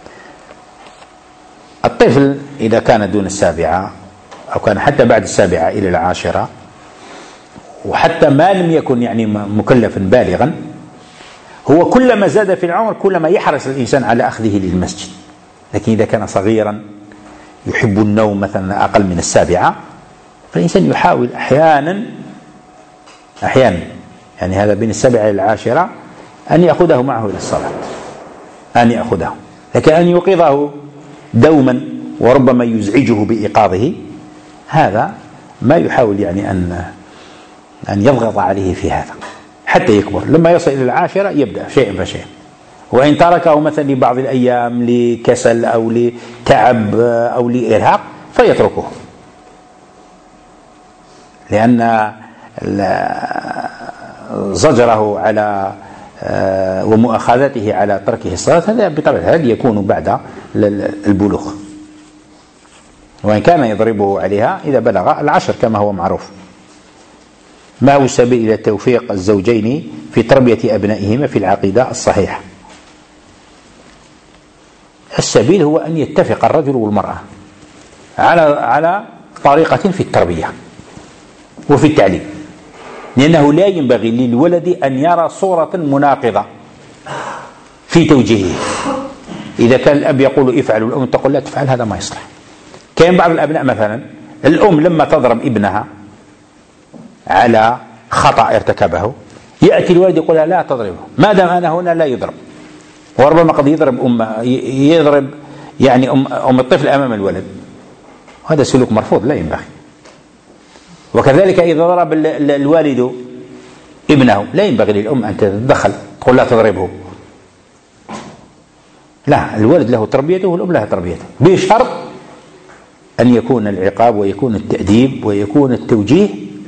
الطفل إذا كان دون السابعة أو كان حتى بعد السابعة إلى العاشرة، وحتى ما لم يكن يعني مكلفا بالغا، هو كلما زاد في العمر كلما يحرص الإنسان على أخذه للمسجد. لكن إذا كان صغيرا يحب النوم مثلا أقل من السابعة، فالإنسان يحاول أحيانا أحيانا يعني هذا بين السابعة إلى العاشرة أن يأخذه معه إلى الصلاة، أن يأخذه، لكن أن يوقظه دوما وربما يزعجه بإيقاظه، هذا ما يحاول يعني أن أن يضغط عليه في هذا حتى يكبر. لما يصل إلى العاشرة يبدأ شيئا فشيئا، وإن تركه مثلا لبعض الأيام لكسل أو لتعب أو لإرهاق فيتركه، لأن زجره على ومؤاخذته على تركه الصلاة هذا بطبع الحال يكون بعد البلوغ، وإن كان يضربه عليها إذا بلغ العشر كما هو معروف. ما هو السبيل إلى توفيق الزوجين في تربية أبنائهما في العقيدة الصحيحة؟ السبيل هو أن يتفق الرجل والمرأة على على طريقة في التربية وفي التعليم، لأنه لا ينبغي للولد أن يرى صورة مناقضة في توجيهه. إذا كان الأب يقول افعل والأم تقول لا تفعل، هذا ما يصلح. كان بعض الأبناء مثلا الأم لما تضرب ابنها على خطأ ارتكبه يأتي الولد يقول لا تضربه، ما دام أنا هنا لا يضرب، وربما قد يضرب أم يضرب يعني أم, أم الطفل أمام الولد، وهذا سلوك مرفوض لا ينبغي. وكذلك إذا ضرب الوالد ابنه لا ينبغي للأم أن تتدخل تقول لا تضربه، لا، الولد له تربيته والأم لها تربيته، بشرط أن يكون العقاب ويكون التأديب ويكون التوجيه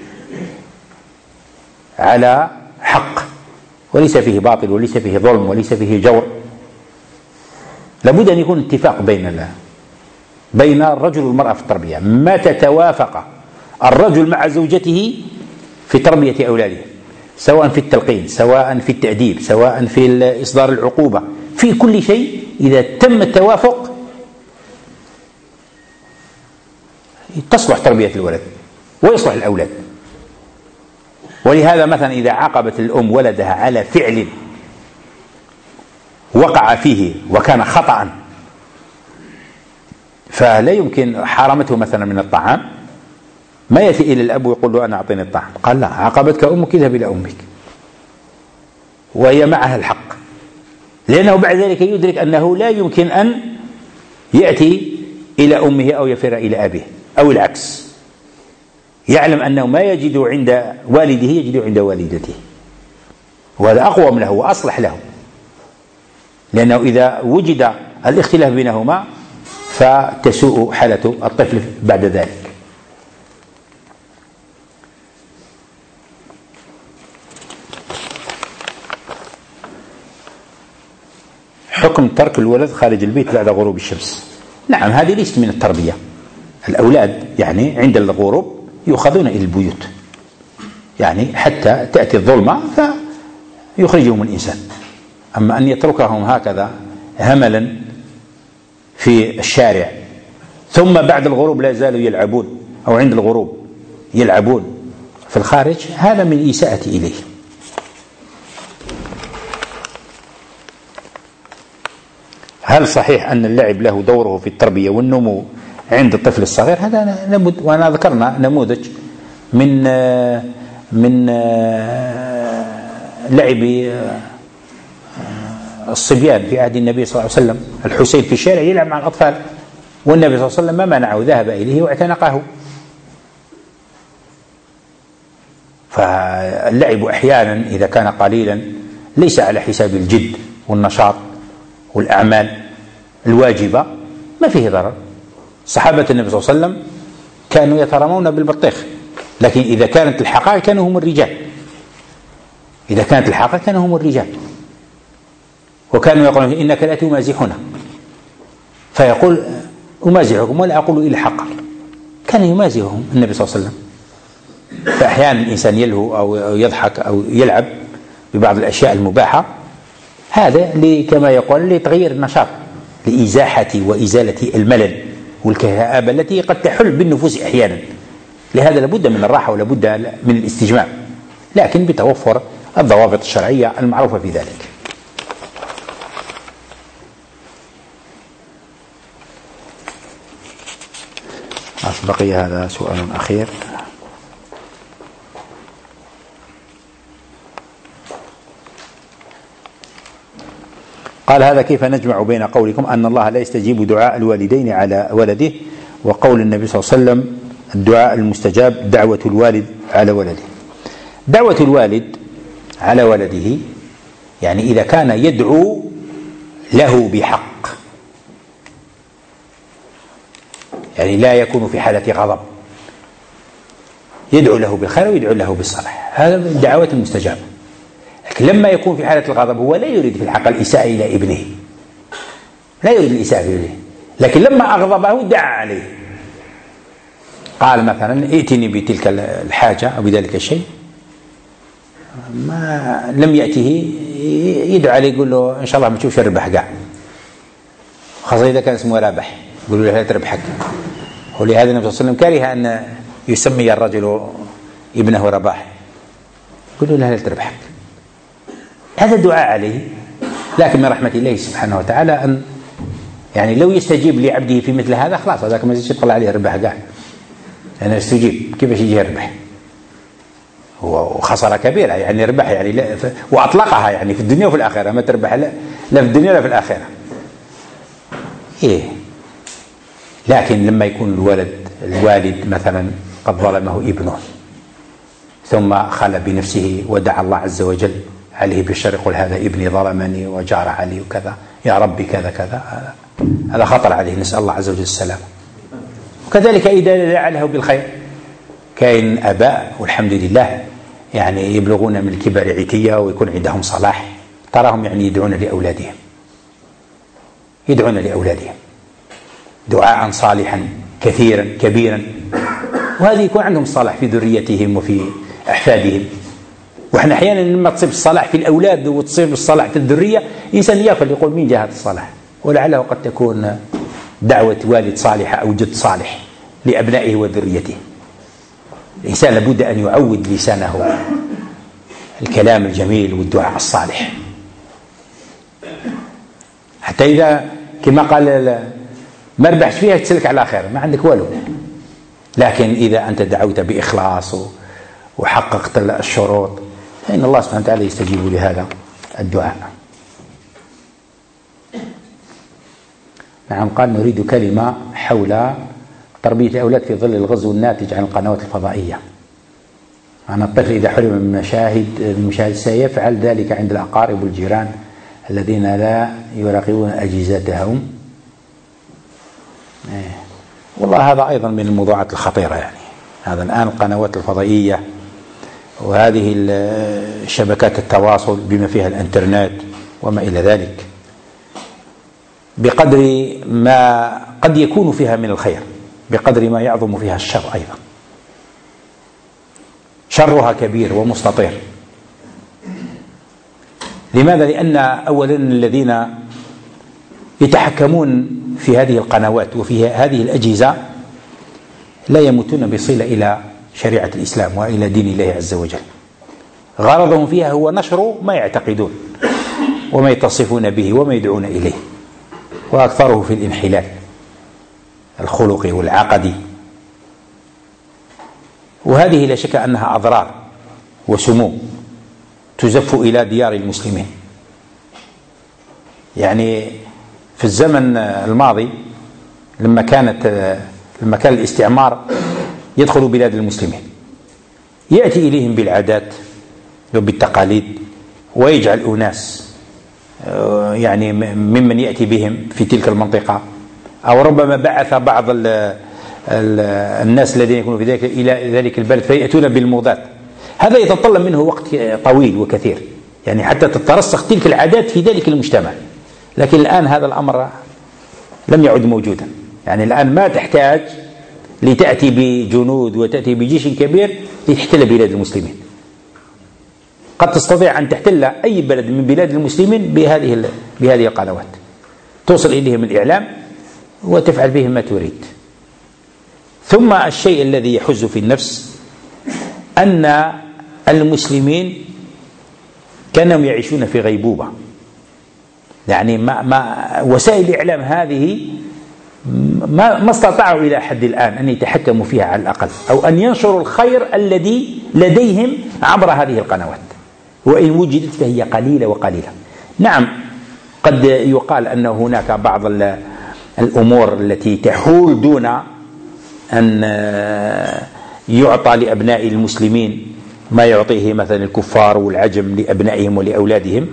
على حق، وليس فيه باطل وليس فيه ظلم وليس فيه جور. لابد أن يكون اتفاق بين الله بين الرجل والمرأة في التربية. متى توافق الرجل مع زوجته في تربية أولاده، سواء في التلقين سواء في التأديب سواء في إصدار العقوبة، في كل شيء إذا تم التوافق تصلح تربية الولد ويصلح الأولاد. ولهذا مثلا إذا عاقبت الأم ولدها على فعل وقع فيه وكان خطأ، فلا يمكن حرمته مثلا من الطعام، ما يأتي إلى الأب ويقول له أنا أعطيني الطعام، قال لا، عاقبتك أمك اذهب إلى أمك وهي معها الحق، لأنه بعد ذلك يدرك أنه لا يمكن أن يأتي إلى أمه أو يفر إلى أبيه أو العكس، يعلم أنه ما يجد عند والده يجد عند والدته، وهذا أقوم له وأصلح له، لأنه إذا وجد الاختلاف بينهما فتسوء حالة الطفل بعد ذلك. حكم ترك الولد خارج البيت بعد غروب الشمس. نعم، هذه ليست من التربية. الأولاد يعني عند الغروب يؤخذون إلى البيوت، يعني حتى تأتي الظلمة فيخرجهم الإنسان. أما أن يتركهم هكذا هملا في الشارع ثم بعد الغروب لا زالوا يلعبون أو عند الغروب يلعبون في الخارج، هذا من إساءة إليه. هل صحيح أن اللعب له دوره في التربية والنمو عند الطفل الصغير؟ هذا نموذج، وأنا ذكرنا نموذج من من لعب الصبيان في عهد النبي صلى الله عليه وسلم. الحسين في الشارع يلعب مع الأطفال والنبي صلى الله عليه وسلم ما منعه، ذهب إليه واعتنقه. فاللعب أحيانا إذا كان قليلا ليس على حساب الجد والنشاط والأعمال الواجبة ما فيه ضرر. صحابة النبي صلى الله عليه وسلم كانوا يترمون بالبطيخ، لكن إذا كانت الحقائق كانوا هم الرجال، إذا كانت الحقائق كانوا هم الرجال، وكانوا يقولون إنك لا تمازحنا، فيقول أمازحكم ولا أقول إلا حقا. كان يمازحهم النبي صلى الله عليه وسلم. فأحيانا الإنسان يلهو أو يضحك أو يلعب ببعض الأشياء المباحة، هذا كما يقول لتغيير النشاط، لإزاحة وإزالة الملل والكآبة التي قد تحل بالنفوس أحيانا. لهذا لابد من الراحة ولابد من الاستجمام، لكن بتوفر الضوابط الشرعية المعروفة في ذلك. بقي هذا سؤال أخير. قال هذا كيف نجمع بين قولكم أن الله لا يستجيب دعاء الوالدين على ولده وقول النبي صلى الله عليه وسلم الدعاء المستجاب دعوة الوالد على ولده؟ دعوة الوالد على ولده يعني إذا كان يدعو له بحق، يعني لا يكون في حالة غضب، يدعو له بالخير ويدعو له بالصلاح، هذا من الدعوات المستجابة. لكن لما يكون في حالة الغضب هو لا يريد في الحق الإساءة إلى ابنه، لا يريد الإساءة إلى ابنه، لكن لما أغضبه دعا عليه، قال مثلا ائتني بتلك الحاجة أو بذلك الشيء، ما لم يأته يدعو عليه يقول له إن شاء الله ما تشوفش الربح قاع، خاصة إذا كان اسمه رابح يقول له لا تربحك. ولهذا النبي صلى الله عليه وسلم كره أن يسمي الرجل ابنه رباح، يقول له لا تربحك، هذا الدعاء عليه. لكن من رحمة الله سبحانه وتعالى أن يعني لو يستجيب لعبده في مثل هذا خلاص هذاك ما يزيدش يطلع عليه الربح قاع، لأنه يستجيب كيف يجي الربح، وخسارة كبيرة يعني ربح يعني لا وأطلقها يعني في الدنيا وفي الآخرة، ما تربح لا, لا في الدنيا ولا في الآخرة. إيه لكن لما يكون الولد الوالد مثلا قد ظلمه ابنه ثم خلى بنفسه ودعا الله عز وجل عليه بالشر، يقول هذا ابني ظلمني وجار علي وكذا يا ربي كذا كذا، هذا خطر عليه، نسأل الله عز وجل السلام. وكذلك إذا دعا له بالخير، كاين آباء والحمد لله يعني يبلغون من الكبر عتية ويكون عندهم صلاح، تراهم يعني يدعون لأولادهم، يدعون لأولادهم دعاء صالحا كثيرا كبيرا، وهذه يكون عندهم صلاح في ذريتهم وفي أحفادهم. وإحنا أحيانا لما تصيب الصلاح في الأولاد وتصيب الصلاح في الذرية إنسان يأكل يقول مين جاء هذا الصلاح، ولعله قد تكون دعوة والد صالحة أو جد صالح لأبنائه وذريته. الإنسان لابد أن يعود لسانه الكلام الجميل والدعاء الصالح، حتى إذا كما قال ما ربحش فيها تسلك على خير ما عندك والو. لكن إذا أنت دعوت بإخلاص وحققت الشروط فإن الله سبحانه وتعالى يستجيب لهذا الدعاء. نعم. قال نريد كلمة حول تربية الأولاد في ظل الغزو الناتج عن القنوات الفضائية. أن الطفل إذا حرم من مشاهد المشاهد سيفعل ذلك عند الأقارب والجيران الذين لا يراقبون أجهزتهم. والله هذا أيضا من الموضوعات الخطيرة. يعني هذا الآن القنوات الفضائية وهذه شبكات التواصل بما فيها الانترنت وما إلى ذلك، بقدر ما قد يكون فيها من الخير بقدر ما يعظم فيها الشر أيضا. شرها كبير ومستطير. لماذا؟ لأن أولا الذين يتحكمون في هذه القنوات وفي هذه الأجهزة لا يموتون بصلة إلى شريعة الإسلام وإلى دين الله عز وجل. غرضهم فيها هو نشر ما يعتقدون وما يتصفون به وما يدعون إليه، وأكثره في الانحلال الخلقي والعقدي. وهذه لا شك أنها أضرار وسموم تزف إلى ديار المسلمين. يعني في الزمن الماضي لما كانت لما كان الاستعمار يدخل بلاد المسلمين يأتي إليهم بالعادات وبالتقاليد ويجعل أناس يعني ممن يأتي بهم في تلك المنطقة، أو ربما بعث بعض ال ال الناس الذين يكونوا في ذلك إلى ذلك البلد فيأتون بالموضات. هذا يتطلب منه وقت طويل وكثير، يعني حتى تترسخ تلك العادات في ذلك المجتمع. لكن الآن هذا الأمر لم يعد موجودا. يعني الآن ما تحتاج لتأتي بجنود وتأتي بجيش كبير لتحتل بلاد المسلمين. قد تستطيع أن تحتل أي بلد من بلاد المسلمين بهذه بهذه القنوات، توصل إليهم الإعلام وتفعل بهم ما تريد. ثم الشيء الذي يحز في النفس أن المسلمين كانوا يعيشون في غيبوبة. يعني ما ما وسائل الإعلام هذه ما ما استطاعوا إلى حد الآن أن يتحكموا فيها على الأقل، أو أن ينشروا الخير الذي لديهم عبر هذه القنوات، وإن وجدت فهي قليلة وقليلة. نعم قد يقال أن هناك بعض الأمور التي تحول دون أن يعطى لأبناء المسلمين ما يعطيه مثلا الكفار والعجم لأبنائهم ولأولادهم،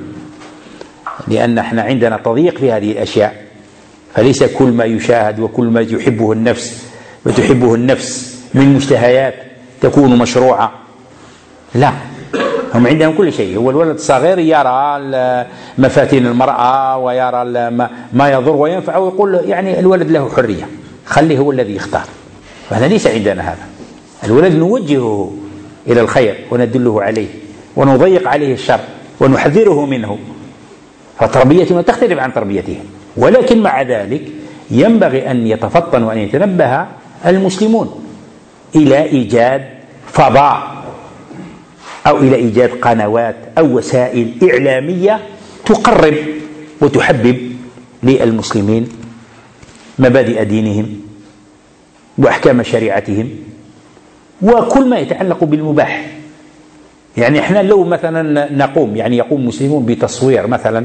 لأن احنا عندنا تضييق في هذه الأشياء. فليس كل ما يشاهد وكل ما يحبه النفس وتحبه النفس من مشتهيات تكون مشروعة. لا، هم عندهم كل شيء. هو الولد الصغير يرى مفاتين المرأة ويرى ما يضر وينفع ويقول يعني الولد له حرية، خليه هو الذي يختار. فهذا ليس عندنا هذا. الولد نوجهه إلى الخير وندله عليه ونضيق عليه الشر ونحذره منه. فتربيتنا تختلف عن تربيتهم، ولكن مع ذلك ينبغي أن يتفطن وأن يتنبه المسلمون إلى إيجاد فضاء أو إلى إيجاد قنوات أو وسائل إعلامية تقرب وتحبب للمسلمين مبادئ دينهم وأحكام شريعتهم وكل ما يتعلق بالمباح. يعني احنا لو مثلا نقوم يعني يقوم مسلمون بتصوير مثلا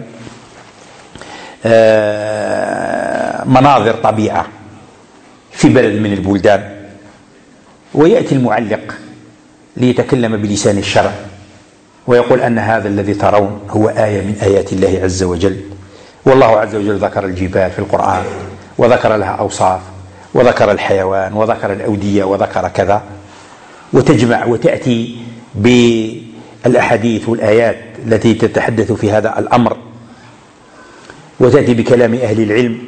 مناظر طبيعة في بلد من البلدان، ويأتي المعلق ليتكلم بلسان الشرع ويقول أن هذا الذي ترون هو آية من آيات الله عز وجل، والله عز وجل ذكر الجبال في القرآن وذكر لها أوصاف وذكر الحيوان وذكر الأودية وذكر كذا، وتجمع وتأتي بالأحاديث والآيات التي تتحدث في هذا الأمر، وتأتي بكلام أهل العلم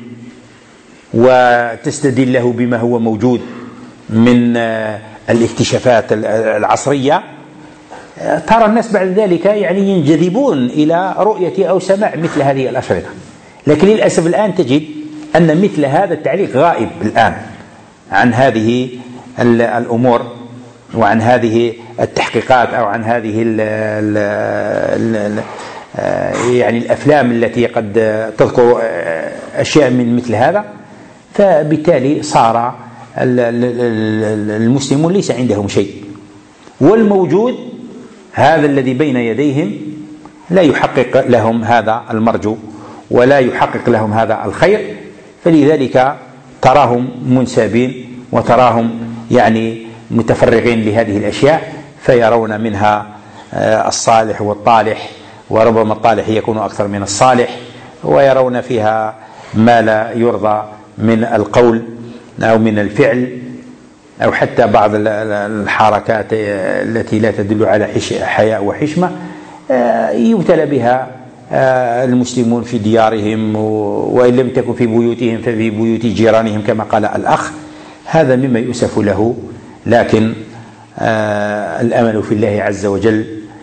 وتستدل له بما هو موجود من الاكتشافات العصرية. ترى الناس بعد ذلك يعني ينجذبون إلى رؤية أو سماع مثل هذه الأشرطة. لكن للأسف الآن تجد أن مثل هذا التعليق غائب الآن عن هذه الأمور وعن هذه التحقيقات أو عن هذه ال ال ال يعني الأفلام التي قد تذكر أشياء من مثل هذا. فبالتالي صار المسلمون ليس عندهم شيء، والموجود هذا الذي بين يديهم لا يحقق لهم هذا المرجو ولا يحقق لهم هذا الخير. فلذلك تراهم منسابين وتراهم يعني متفرغين لهذه الأشياء، فيرون منها الصالح والطالح وربما الطالح يكون أكثر من الصالح، ويرون فيها ما لا يرضى من القول أو من الفعل أو حتى بعض الحركات التي لا تدل على حياء وحشمة يبتلى بها المسلمون في ديارهم، وإن لم تكن في بيوتهم ففي بيوت جيرانهم كما قال الأخ. هذا مما يؤسف له، لكن الأمل في الله عز وجل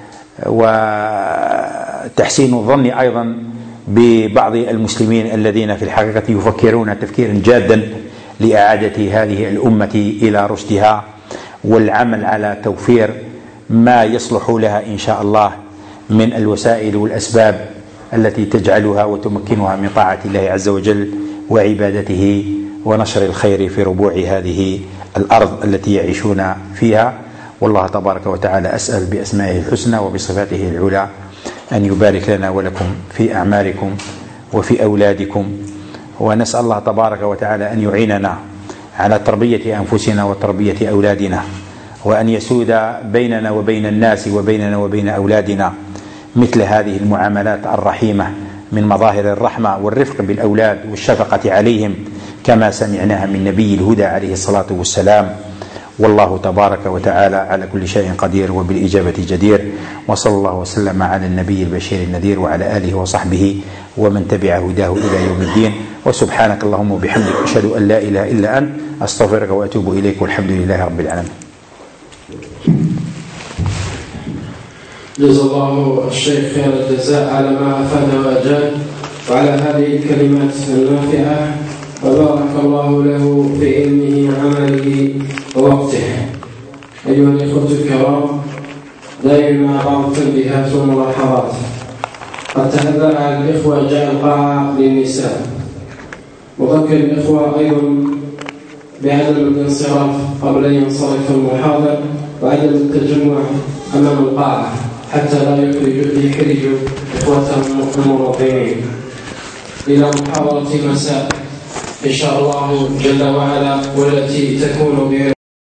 وتحسين الظن أيضا ببعض المسلمين الذين في الحقيقة يفكرون تفكيرا جادا لإعادة هذه الأمة إلى رشدها، والعمل على توفير ما يصلح لها إن شاء الله من الوسائل والأسباب التي تجعلها وتمكنها من طاعة الله عز وجل وعبادته ونشر الخير في ربوع هذه الأرض التي يعيشون فيها. والله تبارك وتعالى أسأل بأسمائه الحسنى وبصفاته العلى أن يبارك لنا ولكم في أعمالكم وفي أولادكم، ونسأل الله تبارك وتعالى أن يعيننا على تربية أنفسنا وتربية أولادنا، وأن يسود بيننا وبين الناس وبيننا وبين أولادنا مثل هذه المعاملات الرحيمة من مظاهر الرحمة والرفق بالأولاد والشفقة عليهم كما سمعناها من نبي الهدى عليه الصلاة والسلام. والله تبارك وتعالى على كل شيء قدير وبالإجابة جدير، وصلى الله وسلم على النبي البشير النذير وعلى آله وصحبه ومن تبع هداه إلى يوم الدين. وسبحانك اللهم وبحمدك أشهد أن لا إله إلا أنت أستغفرك وأتوب إليك، والحمد لله رب العالمين. جزا الله الشيخ خير الجزاء على ما أفاد وأجاد وعلى هذه الكلمات النافعة، وبارك الله له في علمه وعمله ووقته. أيها الإخوة الكرام، دائما بعض التنبيهات والملاحظات. قد تهذر على الإخوة جاء القاعة للنساء، وذكر الإخوة أيضا بعدم الانصراف قبل أن ينصرف المحاضر وعدم التجمع أمام القاعة حتى لا يحرج إخوتهم المنظمين إلى محاضرة مساء إن شاء الله جل وعلا، والتي تكون